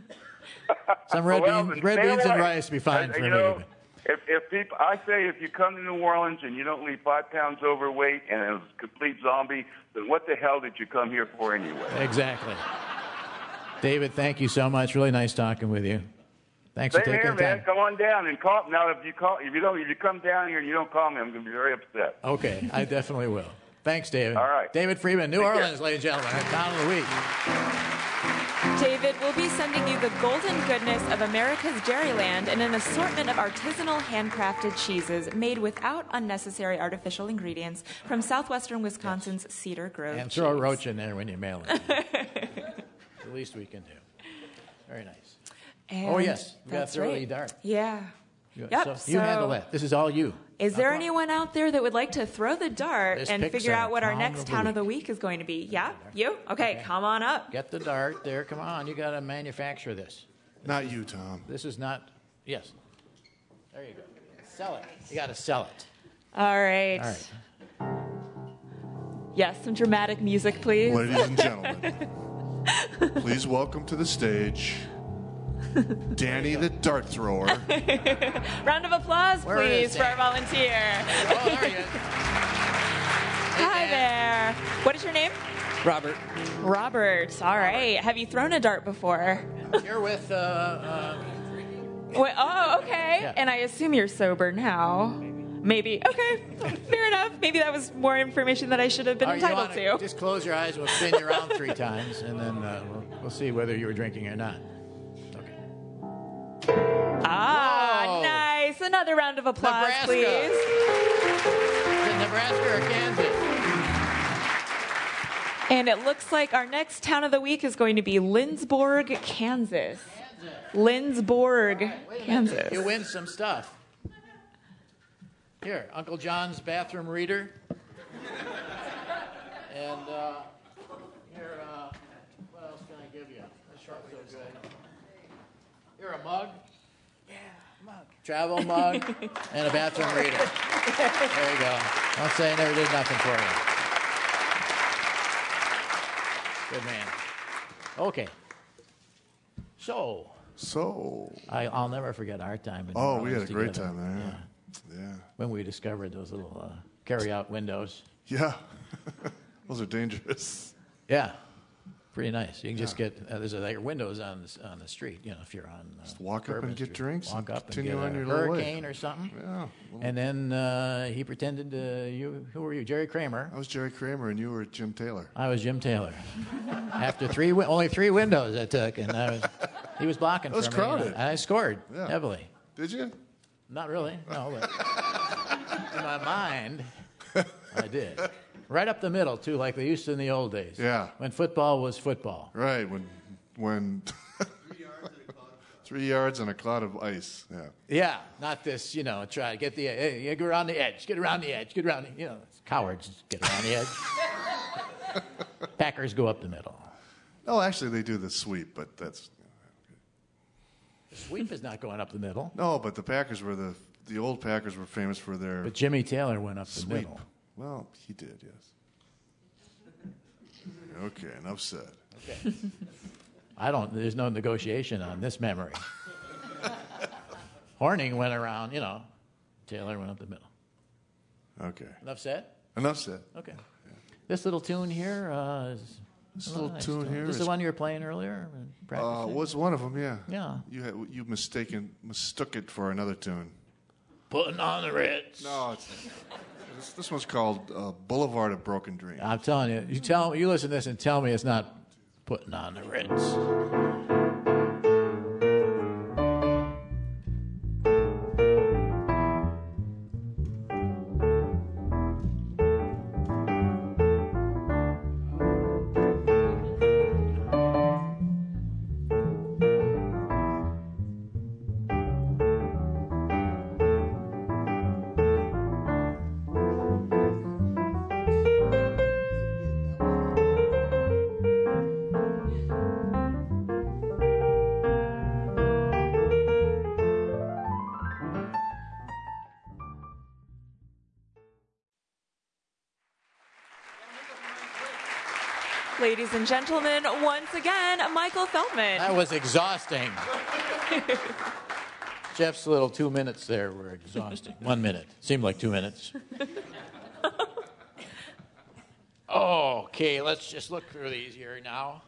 uh, some red Well, beans, then red stay beans and away. rice would be fine Uh, for you me. know, if if people, I say, if you come to New Orleans and you don't leave five pounds overweight and a complete zombie, then what the hell did you come here for anyway? Exactly. David, thank you so much. Really nice talking with you. Thanks Same for taking here, the time. man. Come on down and call. Now, if you call, if you don't, if you come down here and you don't call me, I'm going to be very upset. Okay, I definitely will. Thanks, David. All right. David Freeman, New Take care. Orleans, ladies and gentlemen, our town of the week. David will be sending you the golden goodness of America's Dairyland and an assortment of artisanal handcrafted cheeses made without unnecessary artificial ingredients from southwestern Wisconsin's Cedar Grove. And throw a cheese. roach in there when you mail it. The least we can do. Very nice. And oh, yes. We got to that's throw right. the dart. Yeah. You, Yep, so you so- handle that. This is all you. Is there anyone out there that would like to throw the dart Let's and pick figure some out what our town next of the town of the week is going to be? Yeah? You? Okay, come on up. Get the dart there. Come on. You got to manufacture this. Not you, Tom. This is not. Yes. There you go. Sell it. You got to sell it. All right. All right. Yes, some dramatic music, please. Ladies and gentlemen, please welcome to the stage Danny the dart thrower. Round of applause, Where please, is for that? our volunteer. Oh, there he is. Hi there. What is your name? Robert. Robert. All right. Have you thrown a dart before? You're with. Uh, uh, Wait, oh, okay. Yeah. And I assume you're sober now. Maybe. Okay. Fair enough. Maybe that was more information that I should have been all right, you entitled wanna to. Just close your eyes. We'll spin you around three times, and then uh, we'll, we'll see whether you were drinking or not. Ah, Whoa. nice. Another round of applause, Nebraska. please. Is it Nebraska? And it looks like our next town of the week is going to be Lindsborg, Kansas. Lindsborg, Kansas. You win some stuff. Here, Uncle John's bathroom reader. And uh, here, uh, what else can I give you? This shirt's so good. Here, a mug. Yeah, mug. Travel mug and a bathroom reader. There you go. Don't say I never did nothing for you. Good man. Okay. So. So. I, I'll never forget our time. In Oh, New we had a Orleans great together. time there. Yeah. Yeah. When we discovered those little uh, carry-out windows. Yeah. Those are dangerous. Yeah. Pretty nice. You can just get, uh, there's uh, like windows on the, on the street, you know, if you're on. Uh, Just walk up Bourbon and get Street. drinks Walk and up and continue get on a your little way. hurricane or something. Yeah. And then uh, he pretended to, you, who were you? Jerry Kramer. I was Jerry Kramer and you were Jim Taylor. I was Jim Taylor. After three, wi- only three windows I took, and I was, he was blocking It was for me. crowded. And I, I scored Yeah. heavily. Did you? Not really, no, but in my mind, I did. Right up the middle, too, like they used to in the old days. Yeah. When football was football. Right, when when three yards and a cloud of ice. Yeah. Yeah, not this, you know, try to get the, hey, get around the edge, get around the edge, get around the, you know, cowards get around the edge. Packers go up the middle. No, actually, they do the sweep, but that's The sweep is not going up the middle. no. But the Packers were the the old Packers were famous for their But Jimmy Taylor went up the sweep. middle. Well, he did, yes. Okay, enough said. Okay. I don't, there's no negotiation on this memory. Horning went around, you know, Taylor went up the middle. Okay. Enough said? Enough said. Okay. This little tune here uh, is This a little nice tune here This is is- the one you were playing earlier? and Uh, practicing? was one of them, yeah. Yeah. You had, you mistaken mistook it for another tune. Putting on the Ritz. No, it's, this, this one's called uh, Boulevard of Broken Dreams. I'm telling you, you tell you listen to this and tell me it's not putting on the Ritz. Ladies and gentlemen, once again, Michael Feldman. That was exhausting. Jeff's little two minutes there were exhausting. One minute. Seemed like two minutes. Okay, let's just look through these here now.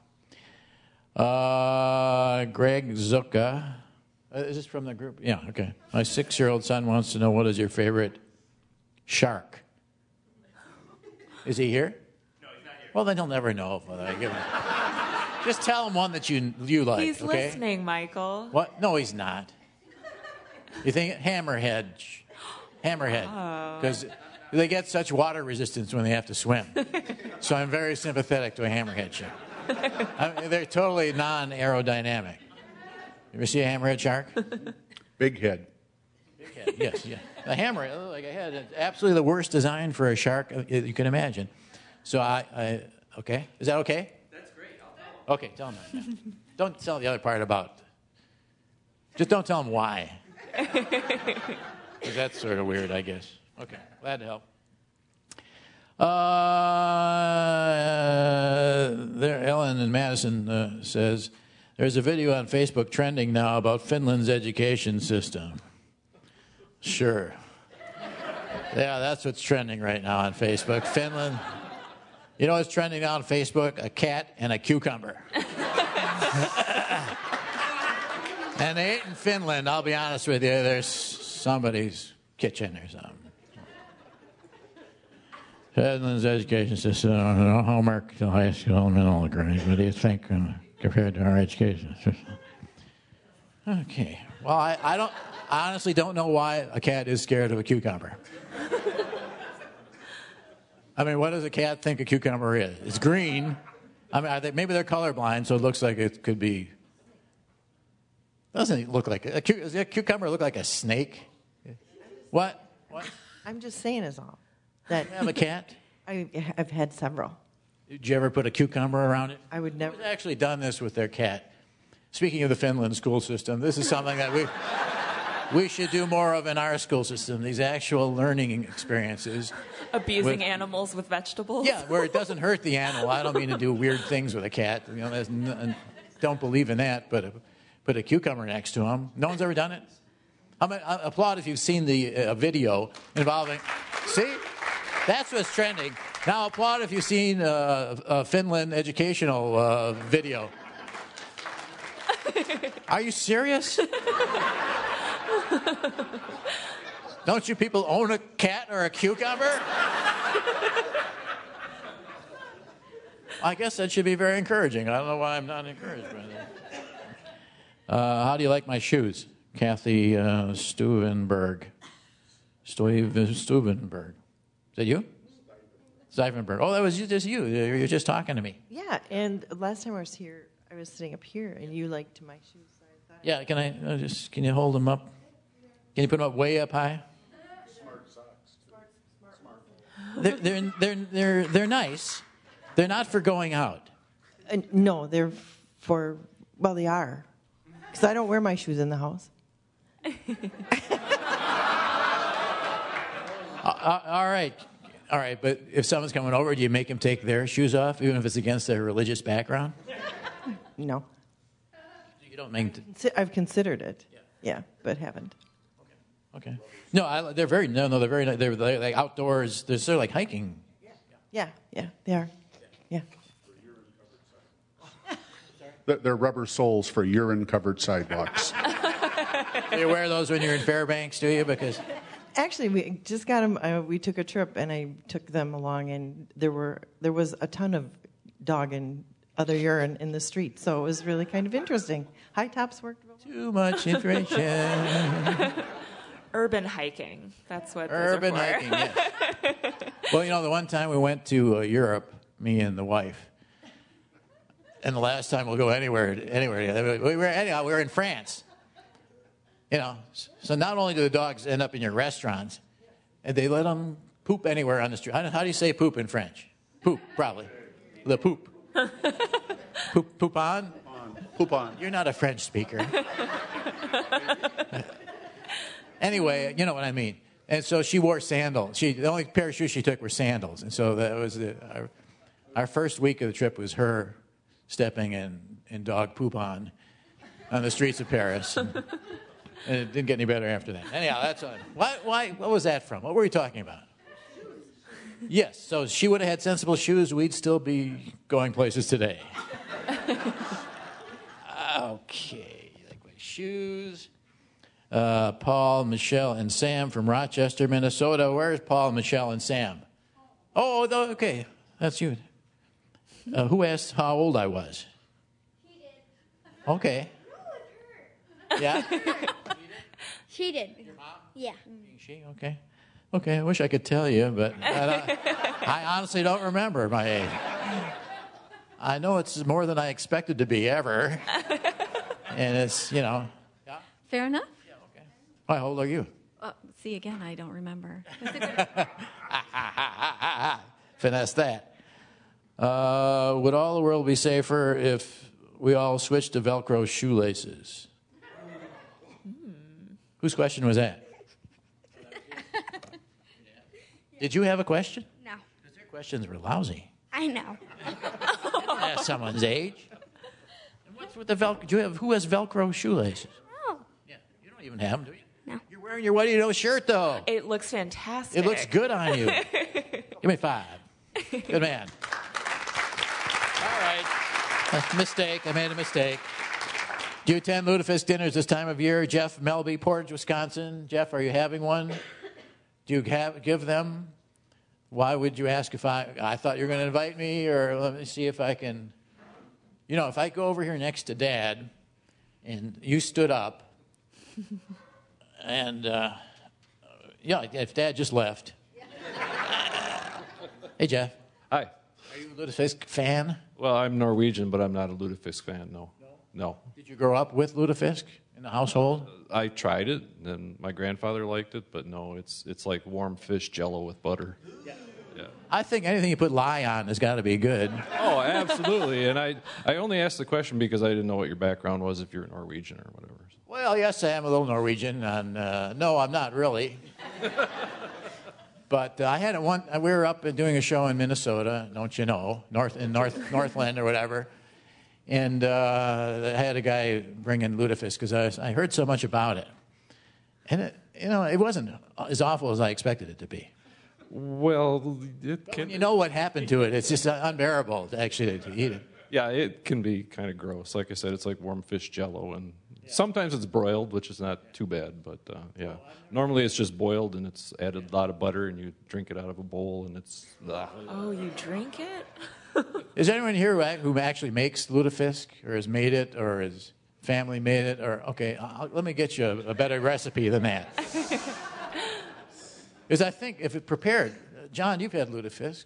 Uh, Greg Zucca. Uh, is this from the group? Yeah, okay. My six-year-old son wants to know, what is your favorite shark? Is he here? No, he's not here. Well, then he'll never know whether I give him. Just tell him one that you you like, He's okay? listening, Michael. What? No, he's not. You think hammerhead? Hammerhead. Oh. Because they get such water resistance when they have to swim. So I'm very sympathetic to a hammerhead shark. I mean, they're totally non-aerodynamic. You ever see a hammerhead shark? Big head. Big head, yes. Yeah. A hammerhead, like a head, it's absolutely the worst design for a shark you can imagine. So I, I okay. Is that okay? That's great. I'll tell him. Okay, tell him that. Yeah. Don't tell the other part about. Just don't tell him why. Because that's sort of weird, I guess. Okay, glad to help. Uh, there, Ellen in Madison uh, says, there's a video on Facebook trending now about Finland's education system. Sure. Yeah, that's what's trending right now on Facebook. Finland. You know what's trending now on Facebook? A cat and a cucumber. And they ate in Finland, I'll be honest with you, there's somebody's kitchen or something. Finland's education system, uh, homework till high school and middle grade. What do you think uh, compared to our education system? Okay. Well, I, I don't. I honestly don't know why a cat is scared of a cucumber. I mean, what does a cat think a cucumber is? It's green. I mean, are they, maybe they're colorblind, so it looks like it could be. Doesn't it look like a, does a cucumber look like a snake? What? What? I'm just saying is all. That You have a cat? I, I've had several. Did you ever put a cucumber around it? I would never. They've actually done this with their cat. Speaking of the Finland school system, this is something that we we should do more of in our school system. These actual learning experiences. Abusing with, animals with vegetables. Yeah, where it doesn't hurt the animal. I don't mean to do weird things with a cat. You know, there's n- don't believe in that. But put a cucumber next to him. No one's ever done it. I mean, I applaud if you've seen the uh, video involving. See, that's what's trending. Now applaud if you've seen uh, a Finland educational uh, video. Are you serious? Don't you people own a cat or a cucumber? I guess that should be very encouraging. I don't know why I'm not encouraged by that. Uh, how do you like my shoes? Kathy uh, Stuvenberg. Stoiv- Stuvenberg. Is that you? Stuyvenberg. Oh, that was just you. You were just talking to me. Yeah, and last time I was here, I was sitting up here, and you liked my shoes. So I thought, Yeah, can I uh, just, can you hold them up? Can you put them up way up high? They're, they're, they're, they're, they're nice. They're not for going out. Uh, no, they're for, well, they are. Because I don't wear my shoes in the house. Uh, all right. All right, but if someone's coming over, do you make them take their shoes off, even if it's against their religious background? No. You don't make them... Consi- I've considered it. Yeah, yeah but haven't. Okay. No, I, they're very, no, no, they're very, they're, they're like outdoors. They're sort of like hiking. Yeah, yeah, they are. Yeah. They're rubber soles for urine-covered sidewalks. You wear those when you're in Fairbanks, do you? Because... Actually, we just got them. Uh, we took a trip, and I took them along, and there were there was a ton of dog and other urine in the street, so it was really kind of interesting. High tops worked well. Too much information. Urban hiking. That's what Urban those are for. hiking, yes. Well, you know, the one time we went to uh, Europe, me and the wife, and the last time we'll go anywhere, anywhere. We were anyhow. We were in France. You know, so not only do the dogs end up in your restaurants, and they let them poop anywhere on the street. How do you say poop in French? Poop, probably. The poop. poop, poop on? Poop on. You're not a French speaker. Anyway, you know what I mean. And so she wore sandals. She the only pair of shoes she took were sandals. And so that was the, our, our first week of the trip was her stepping in, in dog poop on on the streets of Paris. And it didn't get any better after that. Anyhow, that's on. Why, why, what was that from? What were we talking about? Yes, so she would have had sensible shoes, we'd still be going places today. Okay, like my shoes. Uh, Paul, Michelle, and Sam from Rochester, Minnesota. Where's Paul, Michelle, and Sam? Oh, okay, that's you. Uh, who asked how old I was? She did. Okay. Yeah? She did. Your mom? Yeah. She? Okay. Okay, I wish I could tell you, but I, don't- I honestly don't remember my age. I know it's more than I expected to be ever. And it's, you know. Fair enough. How old are you? Uh, see, again, I don't remember. Finesse that. Uh, would all the world be safer if we all switched to Velcro shoelaces? Whose question was that? Did you have a question? No. Your questions were lousy. I know. Ask someone's age. And what's with the Velcro? Do you have who has Velcro shoelaces? Oh. Yeah, you don't even have them, do you? No. You're wearing your what do you know shirt though. It looks fantastic. It looks good on you. Give me five. Good man. All right. Uh, mistake. I made a mistake. Do you attend Lutefisk dinners this time of year? Jeff Melby, Portage, Wisconsin. Jeff, are you having one? Do you have, give them? Why would you ask if I... I thought you were going to invite me, or let me see if I can... You know, if I go over here next to Dad, and you stood up, and, uh, yeah, if Dad just left, Hey, Jeff. Hi. Are you a Lutefisk fan? Well, I'm Norwegian, but I'm not a Lutefisk fan, no. No. Did you grow up with Lutefisk in the household? I tried it, and my grandfather liked it, but no, it's it's like warm fish jello with butter. Yeah. Yeah. I think anything you put lye on has got to be good. Oh, absolutely. And I, I only asked the question because I didn't know what your background was, if you're Norwegian or whatever. Well, yes, I am a little Norwegian, and uh, no, I'm not really. But uh, I had a one. We were up doing a show in Minnesota, don't you know, North in North Northland or whatever, and uh, I had a guy bring in lutefisk because I, was- I heard so much about it, and it, you know, it wasn't as awful as I expected it to be. Well, it When can. you know what happened to it, it's just unbearable to actually to eat it. Yeah, it can be kind of gross. Like I said, it's like warm fish jello, and sometimes it's broiled, which is not too bad. But uh, yeah, normally it's just boiled, and it's added a lot of butter, and you drink it out of a bowl, and it's. Ugh. Oh, you drink it? Is anyone here who who actually makes lutefisk, or has made it, or his family made it, or okay? I'll, let me get you a, a better recipe than that. Because I think if it prepared, John, you've had lutefisk.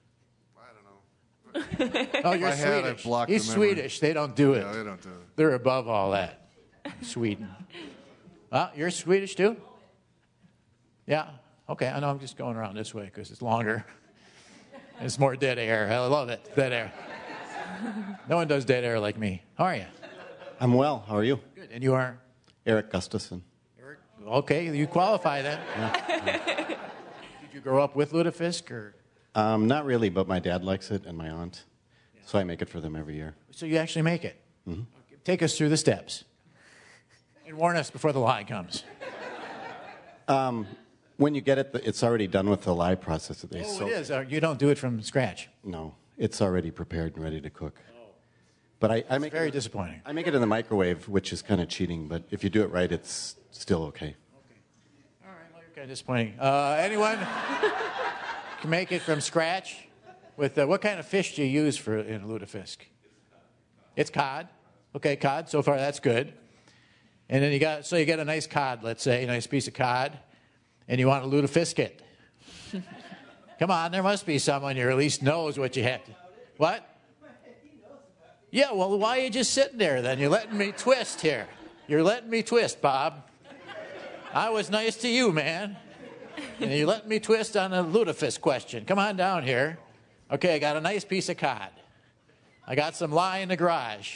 Oh, you're If I had, I'd Swedish. block He's the memory. Swedish. They don't do it. Yeah, they don't do it. They're above all that. Sweden. Well, you're Swedish too? Yeah. Okay. I know. I'm just going around this way because it's longer. It's more dead air. I love it. Dead air. No one does dead air like me. How are you? I'm well. How are you? Good. And you are? Eric Gustafson. Okay. You qualify then. Did you grow up with lutefisk or? Um, not really, but my dad likes it and my aunt. So I make it for them every year. So you actually make it? Mm-hmm. Take us through the steps. And warn us before the lie comes. Um, when you get it, it's already done with the lye process. They Oh, soak- it is. Uh, You don't do it from scratch. No, it's already prepared and ready to cook. But I, I make very it, disappointing. I make it in the microwave, which is kind of cheating. But if you do it right, it's still okay. Kind of disappointing. Uh, anyone can make it from scratch? With uh, what kind of fish do you use for in lutefisk? It's cod. Okay, cod. So far, that's good. And then you got so you get a nice cod, let's say, a nice piece of cod, and you want to lutefisk it. Come on, there must be someone here who at least knows what you have to. What? Yeah. Well, why are you just sitting there then? You're letting me twist here. You're letting me twist, Bob. I was nice to you, man. And you let me twist on a lutefisk question. Come on down here. Okay, I got a nice piece of cod. I got some lye in the garage.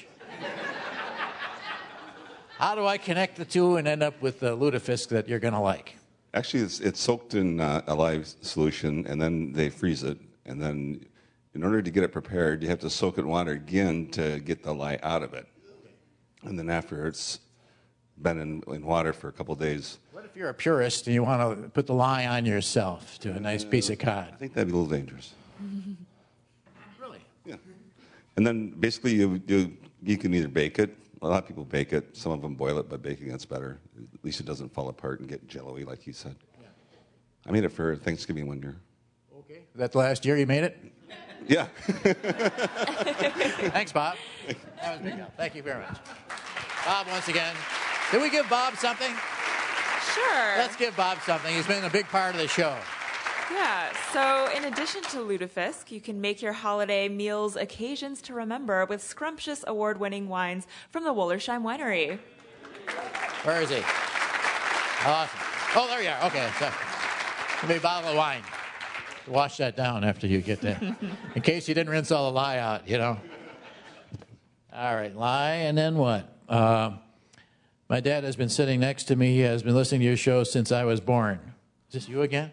How do I connect the two and end up with the lutefisk that you're going to like? Actually, it's, it's soaked in uh, a lye solution, and then they freeze it. And then, in order to get it prepared, you have to soak it in water again to get the lye out of it. And then after it's been in, in water for a couple of days. What if you're a purist and you want to put the lye on yourself to a nice piece of cod? I think that'd be a little dangerous. Really? Yeah. And then basically you, you you can either bake it. A lot of people bake it. Some of them boil it, but baking it's better. At least it doesn't fall apart and get jello-y like you said. Yeah. I made it for Thanksgiving one year. Okay. That the last year you made it? Yeah. Thanks, Bob. That was a big help. Thank you very much. Bob, once again. Did we give Bob something? Sure. Let's give Bob something. He's been a big part of the show. Yeah, so in addition to lutefisk, you can make your holiday meals occasions to remember with scrumptious award-winning wines from the Wollersheim Winery. Where is he? Awesome. Oh, there you are. Okay. So, give me a bottle of wine. Wash that down after you get that. In case you didn't rinse all the lye out, you know. All right, lye, and then what? Uh, my dad has been sitting next to me. He has been listening to your show since I was born. Is this you again?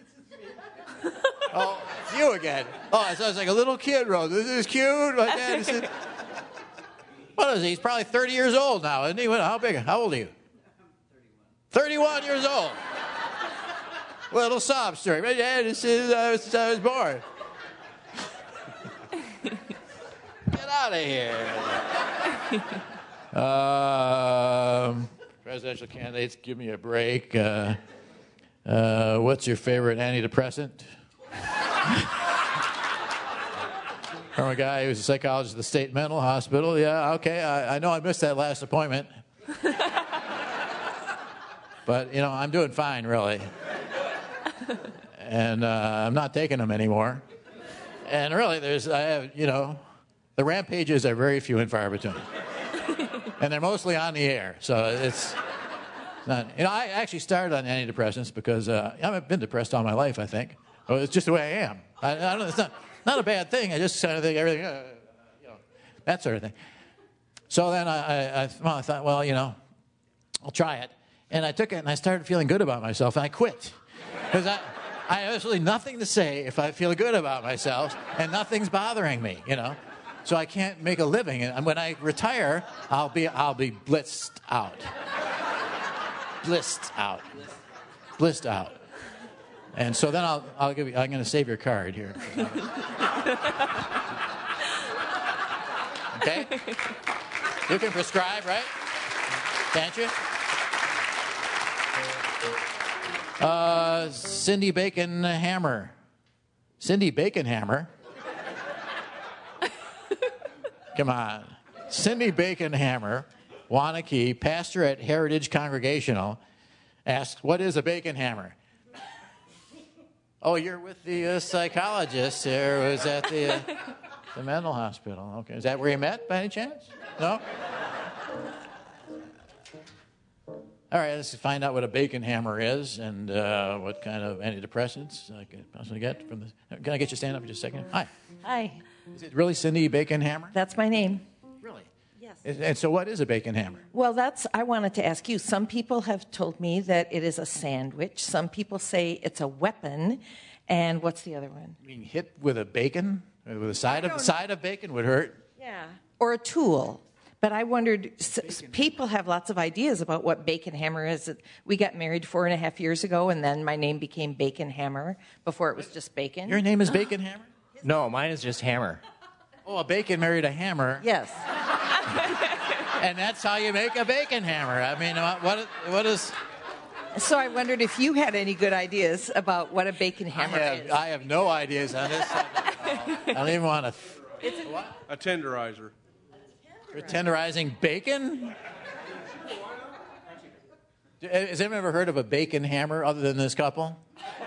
Oh, it's you again. Oh, it sounds like a little kid wrote, this is cute. My dad said, what is he? He's probably thirty years old now, isn't he? What, how big? How old are you? thirty-one years old. Little sob story. My dad said I was, I was born. Get out of here. um, presidential candidates, give me a break. Uh, uh, what's your favorite antidepressant? From a guy who's a psychologist at the State Mental Hospital. Yeah, okay, I, I know I missed that last appointment. But, you know, I'm doing fine, really. And uh, I'm not taking them anymore. And really, there's, I have, you know, the rampages are very few and far between. And they're mostly on the air, so it's not, you know, I actually started on antidepressants because uh, I've been depressed all my life, I think. Well, it's just the way I am. I, I don't, it's not, not a bad thing. I just kind of think everything, uh, you know, that sort of thing. So then I, I, I, well, I thought, well, you know, I'll try it. And I took it, and I started feeling good about myself, and I quit. Because I, I have absolutely nothing to say if I feel good about myself, and nothing's bothering me, you know. So I can't make a living. And when I retire, I'll be, I'll be blitzed out. Blissed out. Blissed out. And so then I'll, I'll give you, I'm going to save your card here. Okay? You can prescribe, right? Can't you? Uh, Cindy Bacon Hammer. Cindy Bacon Hammer? Come on. Cindy Bacon Hammer, Wanakee, pastor at Heritage Congregational, asks, what is a bacon hammer? Oh, you're with the uh, psychologist there. Was at the, uh, the mental hospital. Okay. Is that where you met, by any chance? No? All right, let's find out what a bacon hammer is and uh, what kind of antidepressants I could possibly get from this. Can I get you to stand up for just a second? Hi. Hi. Is it really Cindy Bacon Hammer? That's my name. Really? Yes. And so what is a bacon hammer? Well, that's, I wanted to ask you. Some people have told me that it is a sandwich. Some people say it's a weapon. And what's the other one? You mean hit with a bacon? With a side of side of bacon would hurt? Yeah. Or a tool. But I wondered, s- people have lots of ideas about what Bacon Hammer is. We got married four and a half years ago, and then my name became Bacon Hammer. Before it was just Bacon. Your name is Bacon Hammer? No, mine is just Hammer. Oh, a bacon married a hammer. Yes. And that's how you make a bacon hammer. I mean, what what is... So I wondered if you had any good ideas about what a bacon hammer I have, is. I have no ideas on this subject at all. I don't even want to... It's a, what? A tenderizer. You're tenderizing bacon? Has anyone ever heard of a bacon hammer other than this couple?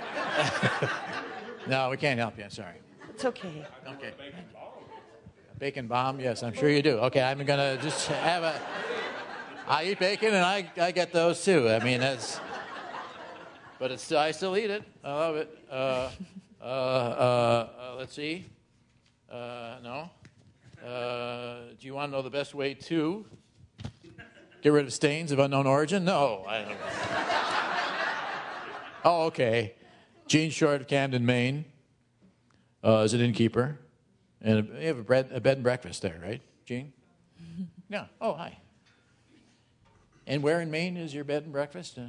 No, we can't help you. I'm sorry. It's okay. Okay. A bacon bomb? Yes, I'm sure you do. Okay, I'm going to just have a... I eat bacon, and I, I get those, too. I mean, that's... But it's I still eat it. I love it. Uh, uh, uh, uh, let's see. Uh, no. Uh, do you want to know the best way to get rid of stains of unknown origin? No. I don't. Oh, okay. Gene Short of Camden, Maine, uh, is an innkeeper. And you have a, bread, a bed and breakfast there, right, Gene? Yeah. Oh, hi. And where in Maine is your bed and breakfast? Uh,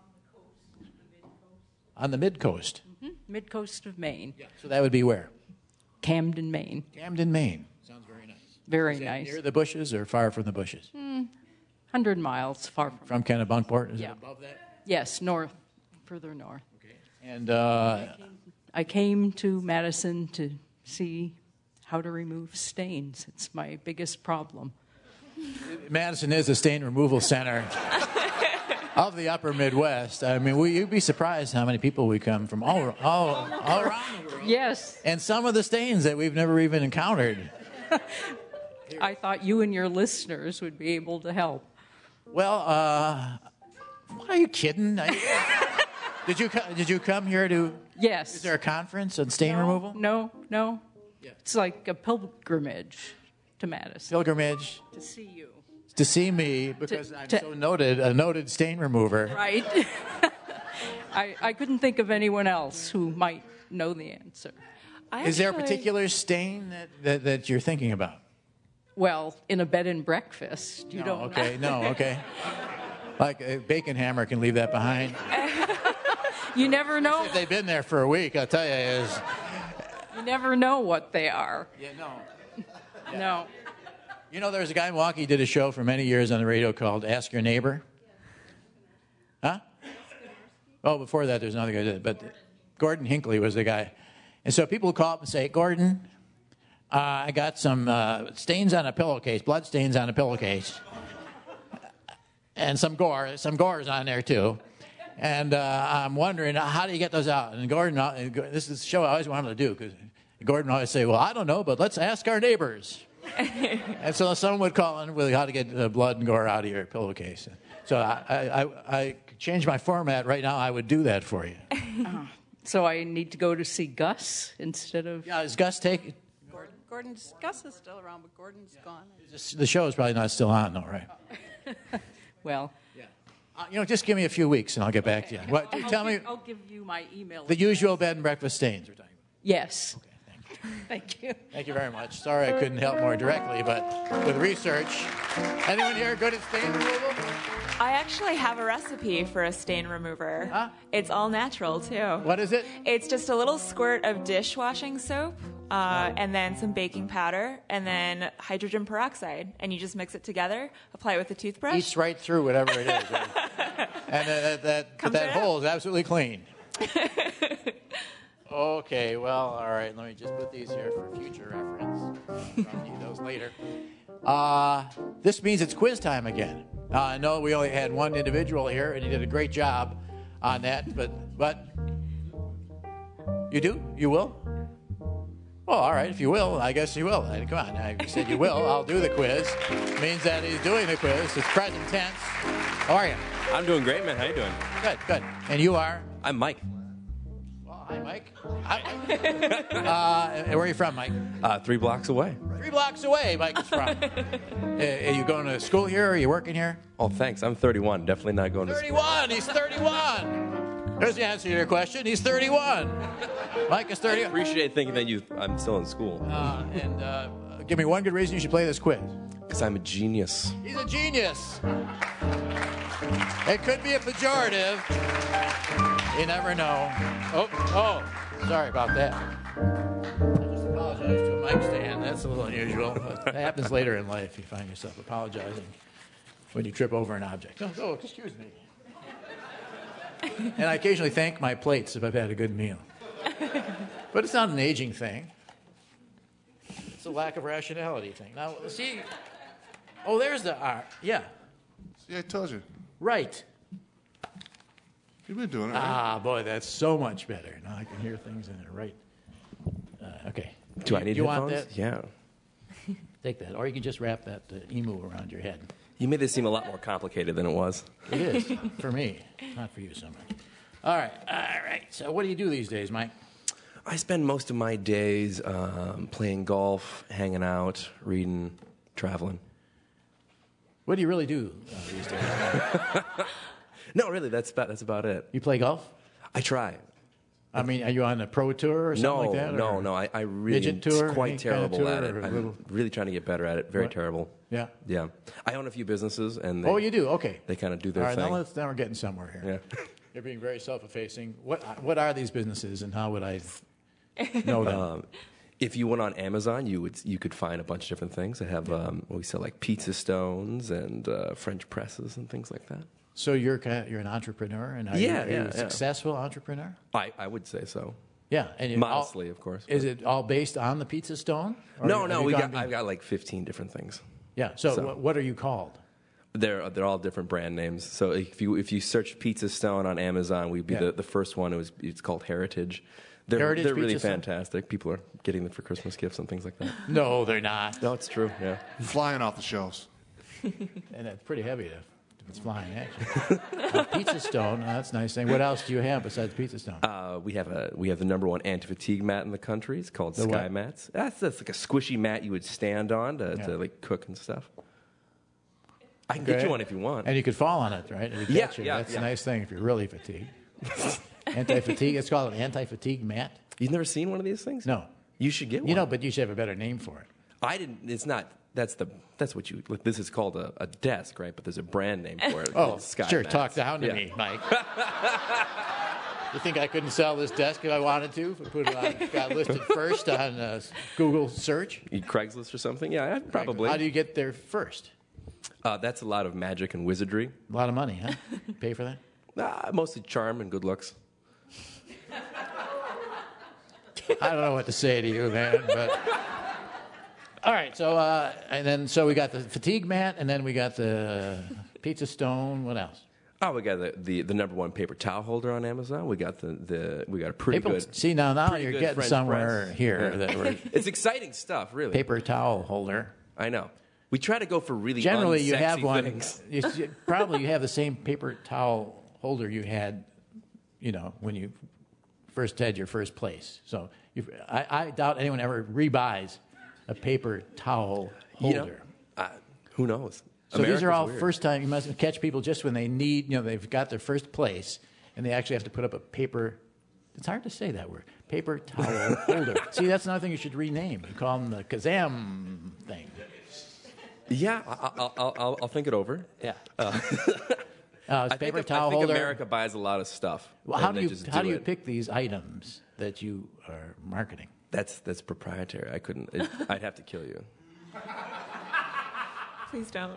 on the mid-coast. Mm-hmm. Mid-coast of Maine. Yeah. So that would be where? Camden, Maine. Camden, Maine. Sounds very nice. Very is that nice. Near the bushes or far from the bushes? Mm, one hundred miles far from. From Kennebunkport? Is Yeah. it above that? Yes, north, further north. Okay. And uh, I came to Madison to see how to remove stains. It's my biggest problem. Madison is a stain removal center of the upper Midwest. I mean, we, you'd be surprised how many people we come from all, all, all around the world. Yes. And some of the stains that we've never even encountered. I thought you and your listeners would be able to help. Well, uh, are you kidding? Are you, did you co- did you come here to? Yes. Is there a conference on stain no, removal? No, no. Yeah. It's like a pilgrimage to Madison. Pilgrimage To see you. to see me because To- I'm to- so noted, a noted stain remover. Right. I, I couldn't think of anyone else who might know the answer. I Is there a actually- particular stain that, that, that you're thinking about? Well, in a bed and breakfast, you No, don't. okay, no, okay. Like a bacon hammer can leave that behind. You never know. If they've been there for a week, I'll tell you, is You never know what they are. yeah, no. No. You know, there was a guy in Milwaukee who did a show for many years on the radio called Ask Your Neighbor. Huh? Oh, before that, there's another guy who did it. But Gordon Hinckley was the guy. And so people would call up and say, Gordon, uh, I got some uh, stains on a pillowcase, blood stains on a pillowcase. And some gore, some gore's on there, too. And uh, I'm wondering, how do you get those out? And Gordon, uh, this is the show I always wanted to do, because Gordon would always say, well, I don't know, but let's ask our neighbors. And so someone would call in with how to get uh, blood and gore out of your pillowcase. So I, I, I, I could change my format right now. I would do that for you. Uh, so I need to go to see Gus instead of... Yeah, is Gus take... Gordon, Gordon's, Gus is still around, but Gordon's gone. The show is probably not still on, though, right? Well... Yeah. Uh, you know, just give me a few weeks and I'll get back to you. What, I'll, tell I'll me give, I'll give you my email. the usual bed and breakfast stains we're talking about. Yes. Okay, thank you. Thank you very much. Sorry I couldn't help more directly, but with research. Anyone here good at stain removal? I actually have a recipe for a stain remover. Huh? It's all natural, too. What is it? It's just a little squirt of dishwashing soap, uh, and then some baking powder, and then hydrogen peroxide. And you just mix it together, apply it with a toothbrush. Eats right through whatever it is. Right? And uh, that, that, but that hole is absolutely clean. Okay, well, all right. Let me just put these here for future reference. I'll need those later. Uh, this means it's quiz time again. Uh, I know we only had one individual here, and he did a great job on that. But, but you do? You will? Well, all right. If you will, I guess you will. Come on. I said you will. I'll do the quiz. It means that he's doing the quiz. It's present tense. How are you? I'm doing great, man. How you doing? Good, good. And you are? I'm Mike. Hi, Mike. Hi, Mike. uh, where are you from, Mike? Uh, three blocks away. Three blocks away, Mike is from. uh, are you going to school here, or are you working here? Oh, thanks. I'm thirty-one. Definitely not going to school. thirty-one. He's thirty-one. There's the answer to your question. He's thirty-one. Mike is thirty. I appreciate thinking that you. I'm still in school. Uh, and uh, give me one good reason you should play this quiz. Because I'm a genius. He's a genius. It could be a pejorative. You never know. Oh, oh, sorry about that. I just apologize to a mic stand. That's a little unusual. But that happens later in life. You find yourself apologizing when you trip over an object. Oh, oh excuse me. And I occasionally thank my plates if I've had a good meal. But it's not an aging thing. It's a lack of rationality thing. Now, see. Oh, there's the R. Yeah. See, I told you. Right. You've been doing it, right? Ah, boy, that's so much better. Now I can hear things in there, right? Uh, okay. Do I need you headphones? want that? Yeah. Take that. Or you can just wrap that uh, emu around your head. You made this seem a lot more complicated than it was. It is, for me. Not for you so much. All right. All right. So what do you do these days, Mike? I spend most of my days um, playing golf, hanging out, reading, traveling. What do you really do uh, these days? No, really, that's about that's about it. You play golf? I try. I mean, are you on a pro tour or something no, like that? No, or no, I, I really midget tour, it's quite any terrible kind of at tour, it. or I'm little- really trying to get better at it. Very What? terrible. Yeah. Yeah. I own a few businesses, and they, Oh, you do? Okay. They kind of do their All right, thing. now, let's, now we're getting somewhere here. Yeah. You're being very self-effacing. What What are these businesses, and how would I know them? Um, if you went on Amazon, you would you could find a bunch of different things. They have um, we sell like pizza stones and uh, French presses and things like that. So you're kind of, you're an entrepreneur, and are Yeah, you, are yeah, you a yeah. successful entrepreneur? I, I would say so. Yeah, and it modestly, all- of course. Is it all based on the pizza stone? Or No, have no, you we gone got I've got like fifteen different things. Yeah. So, So- What, what are you called? They're they're all different brand names. So if you if you search Pizza Stone on Amazon, we'd be Yeah. the, the first one. It was it's called Heritage. They're Heritage they're really Pizza Stone? fantastic. People are getting them for Christmas gifts and things like that. No, they're not. No, it's true. Yeah. Flying off the shelves. And it's pretty heavy if if it's flying actually. uh, pizza stone. Oh, that's a nice thing. What else do you have besides pizza stone? Uh, we have a we have the number one anti-fatigue mat in the country. It's called The Sky what? Mats. That's, that's like a squishy mat you would stand on to, Yeah. to like cook and stuff. I can get Okay. you one if you want. And you could fall on it, right? It'd Yeah, catch you. yeah, That's yeah. a nice thing if you're really fatigued. Anti-fatigue. It's called an anti-fatigue mat. You've never seen one of these things? No. You should get one. You know, but you should have a better name for it. I didn't. It's not. That's the. That's what you. Like, this is called a, a desk, right? But there's a brand name for it. Oh, It's Sky sure. Mats. Talk down to Yeah. me, Mike. You think I couldn't sell this desk if I wanted to? If I put it on, got listed first on uh, Google search. You Craigslist or something? Yeah, I'd probably. How do you get there first? Uh, that's a lot of magic and wizardry. A lot of money, huh? Pay for that? Uh, mostly charm and good looks. I don't know what to say to you, man. But all right, so uh, and then so we got the fatigue mat, and then we got the pizza stone. What else? Oh, we got the, the, the number one paper towel holder on Amazon. We got the, the we got a pretty People, good. see, now- now pretty you're good getting French somewhere press. here that we're- It's exciting stuff, really. Paper towel holder. I know. We try to go for really Generally, you unsexy have one. things. You, you- probably you have the same paper towel holder you had, you know, when you first had your first place. So you, I, I doubt anyone ever rebuys a paper towel You know, holder. uh, who knows? So these America's are all weird. first time. You must catch people just when they need, you know, they've got their first place, and they actually have to put up a paper. It's hard to say that word. Paper towel holder. See, that's another thing you should rename. You call them the Kazam thing. Yeah, I'll, I'll, I'll, I'll think it over. Yeah. Uh, Uh, I paper think, towel I think holder. America buys a lot of stuff. Well, and how do they you just how do you it. pick these items that you are marketing? That's that's proprietary. I couldn't. It, I'd have to kill you. Please don't.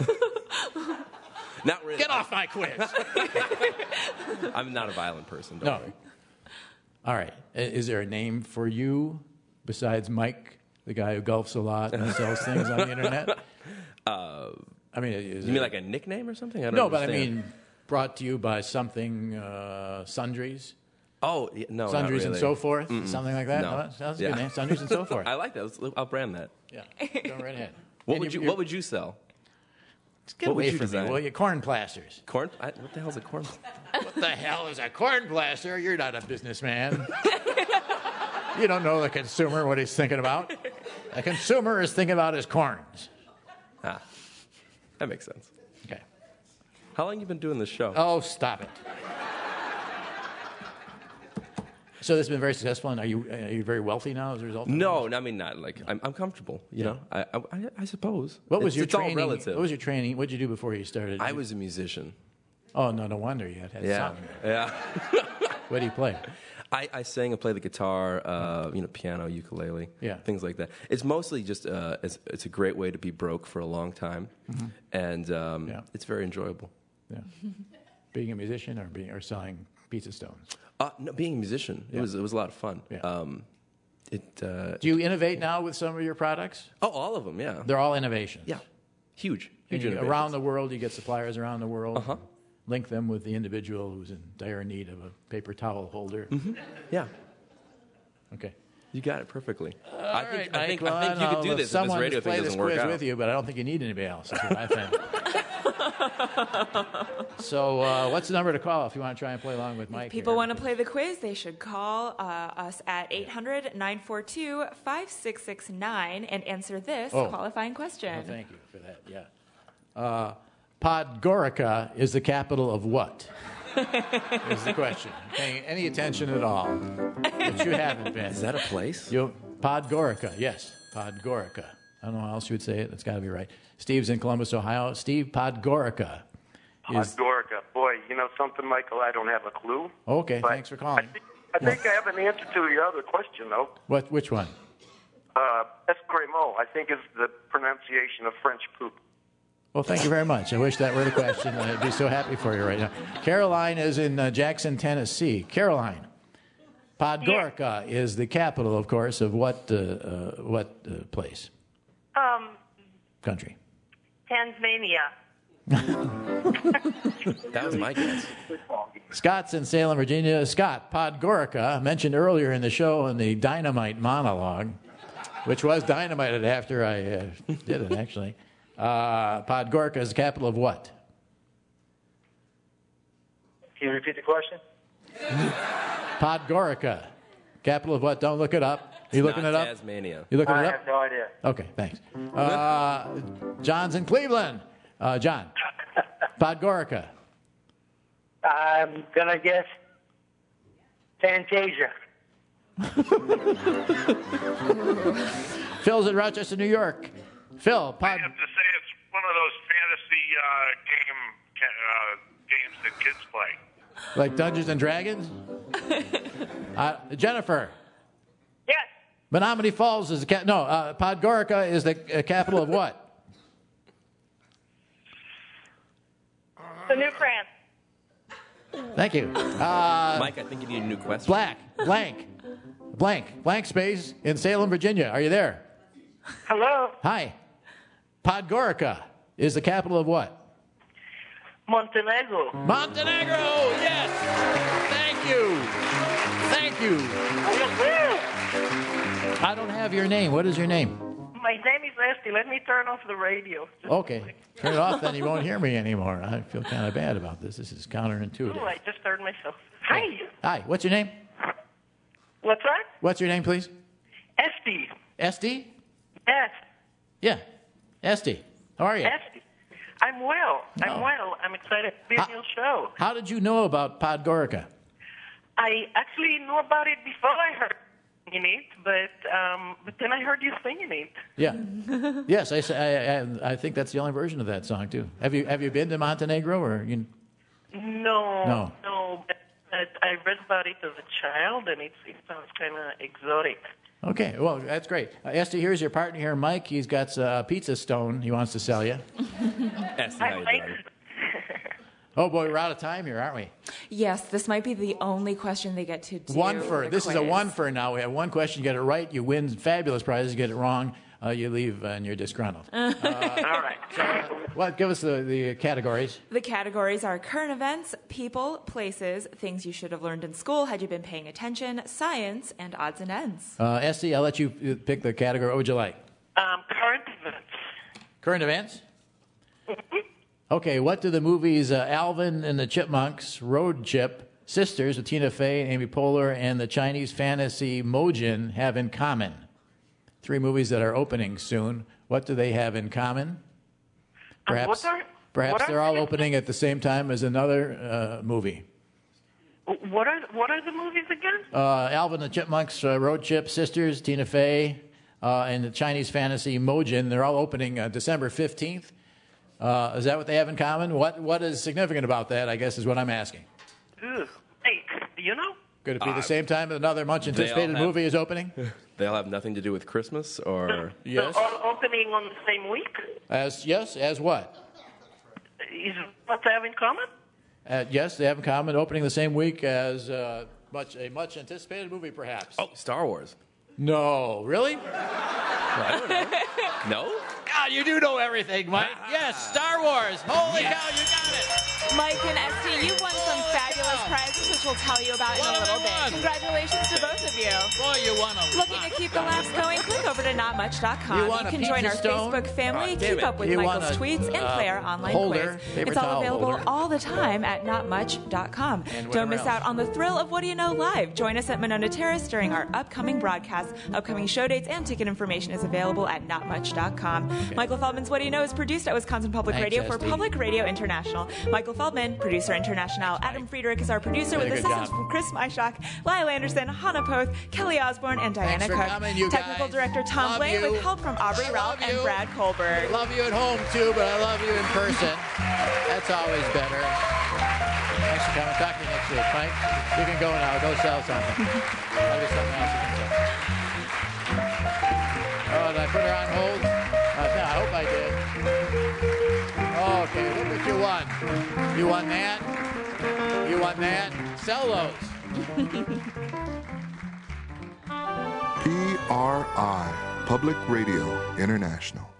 Not really. Get off my quiz. I'm not a violent person. Don't No. worry. All right. I- Is there a name for you besides Mike, the guy who golfs a lot and sells things on the internet? Uh, I mean, is you mean there- like a nickname or something? I don't no, but I understand. mean, brought to you by something uh, sundries. Oh yeah, no, not Sundries and really. so forth, Mm-mm. something like that. No. No, that sounds a Yeah. good name. Sundries and so forth. I like that. Let's, I'll brand that. Yeah, go right ahead. What And would you- you What would you sell? Get what away would you from design? me, will you? Corn plasters. Corn? I, what the hell is a corn? What the hell is a corn plaster? You're not a businessman. You don't know the consumer, what he's thinking about. The consumer is thinking about his corns. Ah, that makes sense. Okay. How long you been doing this show? Oh, stop it. So this has been very successful, and are you are you very wealthy now as a result? Of No, I mean not like I'm, I'm comfortable. You know, I, I I suppose. What was It's- your it's all training? relative. What was your training? What did you do before you started? I was a musician. Oh no, no wonder you had, had Yeah, sung. yeah. What do you play? I, I sing and play the guitar, uh, you know, piano, ukulele, Yeah. things like that. It's mostly just uh, it's, it's a great way to be broke for a long time, Mhm. and um, Yeah. it's very enjoyable. Yeah. Being a musician or being or selling pizza stones. Uh, no, being a musician, Yeah. it was it was a lot of fun. Yeah. Um, it. Uh, Do you innovate now with some of your products? Oh, all of them. Yeah. They're all innovations. Yeah. Huge. And Huge you- innovations. around the world, you get suppliers around the world. Uh-huh. Link them with the individual who's in dire need of a paper towel holder. Mhm. Yeah. Okay. You got it perfectly. All I think right, I think Mike, I think well, you could do I'll this if this someone radio just play thing this doesn't work quiz out. with you, but I don't think you need anybody else. Is what I think. So, uh, what's the number to call if you want to try and play along with Mike? People here? want to play the quiz, they should call uh, us at eight hundred, nine four two, five six six nine and answer this Oh. qualifying question. Oh, thank you for that. Yeah. Uh, Podgorica is the capital of what? Is the question. Paying any attention at all? Which you haven't been. Is that a place? You Podgorica, yes, Podgorica. I don't know how else you would say it. It's got to be right. Steve's in Columbus, Ohio. Steve, Podgorica is Podgorica. Boy, you know something, Michael? I don't have a clue. okay. But Thanks for calling. I think I have an answer to your other question, though. What? Which one? Uh, Escremo, I think, is the pronunciation of French poop. Well, thank you very much. I wish that were the question. I'd be so happy for you right now. Caroline is in uh, Jackson, Tennessee. Caroline, Podgorica is the capital, of course, of what uh, uh, what uh, place? Um, Country? Tasmania. That was my guess. Scott's in Salem, Virginia. Scott, Podgorica, mentioned earlier in the show in the Dynamite monologue, which was dynamited after I uh, did it, actually. Uh, Podgorica is the capital of what? Can you repeat the question? Podgorica, capital of what? Don't look it up. Are you It's looking not it up? Tasmania. You looking I it up? have no idea. Okay, thanks. Uh, John's in Cleveland. Uh, John, Podgorica. I'm gonna guess Fantasia. Phil's in Rochester, New York. Phil, Pod. I have to say it's one of those fantasy uh, game uh, games that kids play. Like Dungeons and Dragons? uh, Jennifer. Yes. Menominee Falls is the cap. No, uh, Podgorica is the uh, capital of what? The New France. Thank you. Uh, Mike, I think you need a new question. Black, blank, blank, blank space in Salem, Virginia. Are you there? Hello. Hi. Podgorica is the capital of what? Montenegro. Montenegro, yes. Thank you. Thank you. I don't have your name. What is your name? My name is Esty. Let me turn off the radio. Okay. Turn it off, then you won't hear me anymore. I feel kind of bad about this. This is counterintuitive. Oh, I just heard myself. Hi. Hi, what's your name? What's that? What's your name, please? Esty. Esty? Yes. Yeah. Esty. How are you? Esty. I'm well. I'm Oh. well. I'm excited to be on your show. How did you know about Podgorica? I actually knew about it before I heard singing it, but um, but then I heard you singing it. Yeah. Yes, I, say- I, I, I think that's the only version of that song, too. Have you have you been to Montenegro? or you? No. No. No. But I read about it as a child, and it, it sounds kind of exotic. Okay, well, that's great. Uh, Esty, here's your partner here, Mike. He's got a pizza stone he wants to sell you. Esty, how you doing? Oh, boy, we're out of time here, aren't we? Yes, this might be the only question they get to do. One for. the This is a quiz. one for now. We have one question. You get it right, you win fabulous prizes. You get it wrong, uh, you leave uh, and you're disgruntled. Uh, All right. So, uh, well, give us the, the categories. The categories are current events, people, places, things you should have learned in school had you been paying attention, science, and odds and ends. Uh, Esty, I'll let you uh, pick the category. What would you like? Um, current events. Current events? Okay, what do the movies uh, Alvin and the Chipmunks, Road Chip, Sisters with Tina Fey and Amy Poehler, and the Chinese fantasy Mojin have in common? Three movies that are opening soon. What do they have in common? Perhaps, what are- perhaps what are they're all they- opening at the same time as another uh, movie. What are what are the movies again? Uh, Alvin and the Chipmunks, uh, Road Chip, Sisters, Tina Fey, uh, and the Chinese fantasy Mojin. They're all opening uh, December fifteenth. Uh, is that what they have in common? What What is significant about that, I guess, is what I'm asking. Ugh. Hey, do you know? Could it be Uh, the same time that another much they all anticipated have- movie is opening? They all have nothing to do with Christmas, or Yes. They're all opening on the same week? As Yes, as what? Is what they have in common? Uh, yes, they have in common opening the same week as uh, much a much anticipated movie, perhaps. oh, Star Wars. No, really? I don't know. No? God, you do know everything, Mike. Yes, Star Wars. Holy cow, you got it. Mike and Esty, you've won some fabulous prizes, which we'll tell you about in What a have I little bit. won? Congratulations to both of you. Boy, you won a Looking to keep the laughs going? Click over to not much dot com. You You, won a can join pizza our stone? Facebook family, Ah, damn keep it. up with You won Michael's a, tweets, and uh, play our online holder, quiz. paper It's all towel available holder. all the time at not much dot com. And Don't whatever miss else. out on the thrill of What Do You Know Live. Join us at Monona Terrace during our upcoming broadcasts. Upcoming show dates and ticket information is available at not much dot com. Michael Feldman's What Do You Know is produced at Wisconsin Public Thanks, Radio for Esty. Public Radio International. Michael Feldman, producer international. Adam Friedrich is our producer Did a with good assistance job. from Chris Myshock, Lyle Anderson, Hannah Poth, Kelly Osborne, and Diana Thanks for Cook. coming, you Technical guys. director Tom Love Blaine you. with help from Aubrey I Ralph love and you. Brad Colberg. I love you at home, too, but I love you in person. That's always better. Thanks for coming. Talk to you next week, Mike. You can go now. Go sell something. Maybe something else you can sell. Oh, did I put her on hold? Uh, no, I hope I did. Okay, look what you won. You won that. You won that. Sell those. P R I, Public Radio International.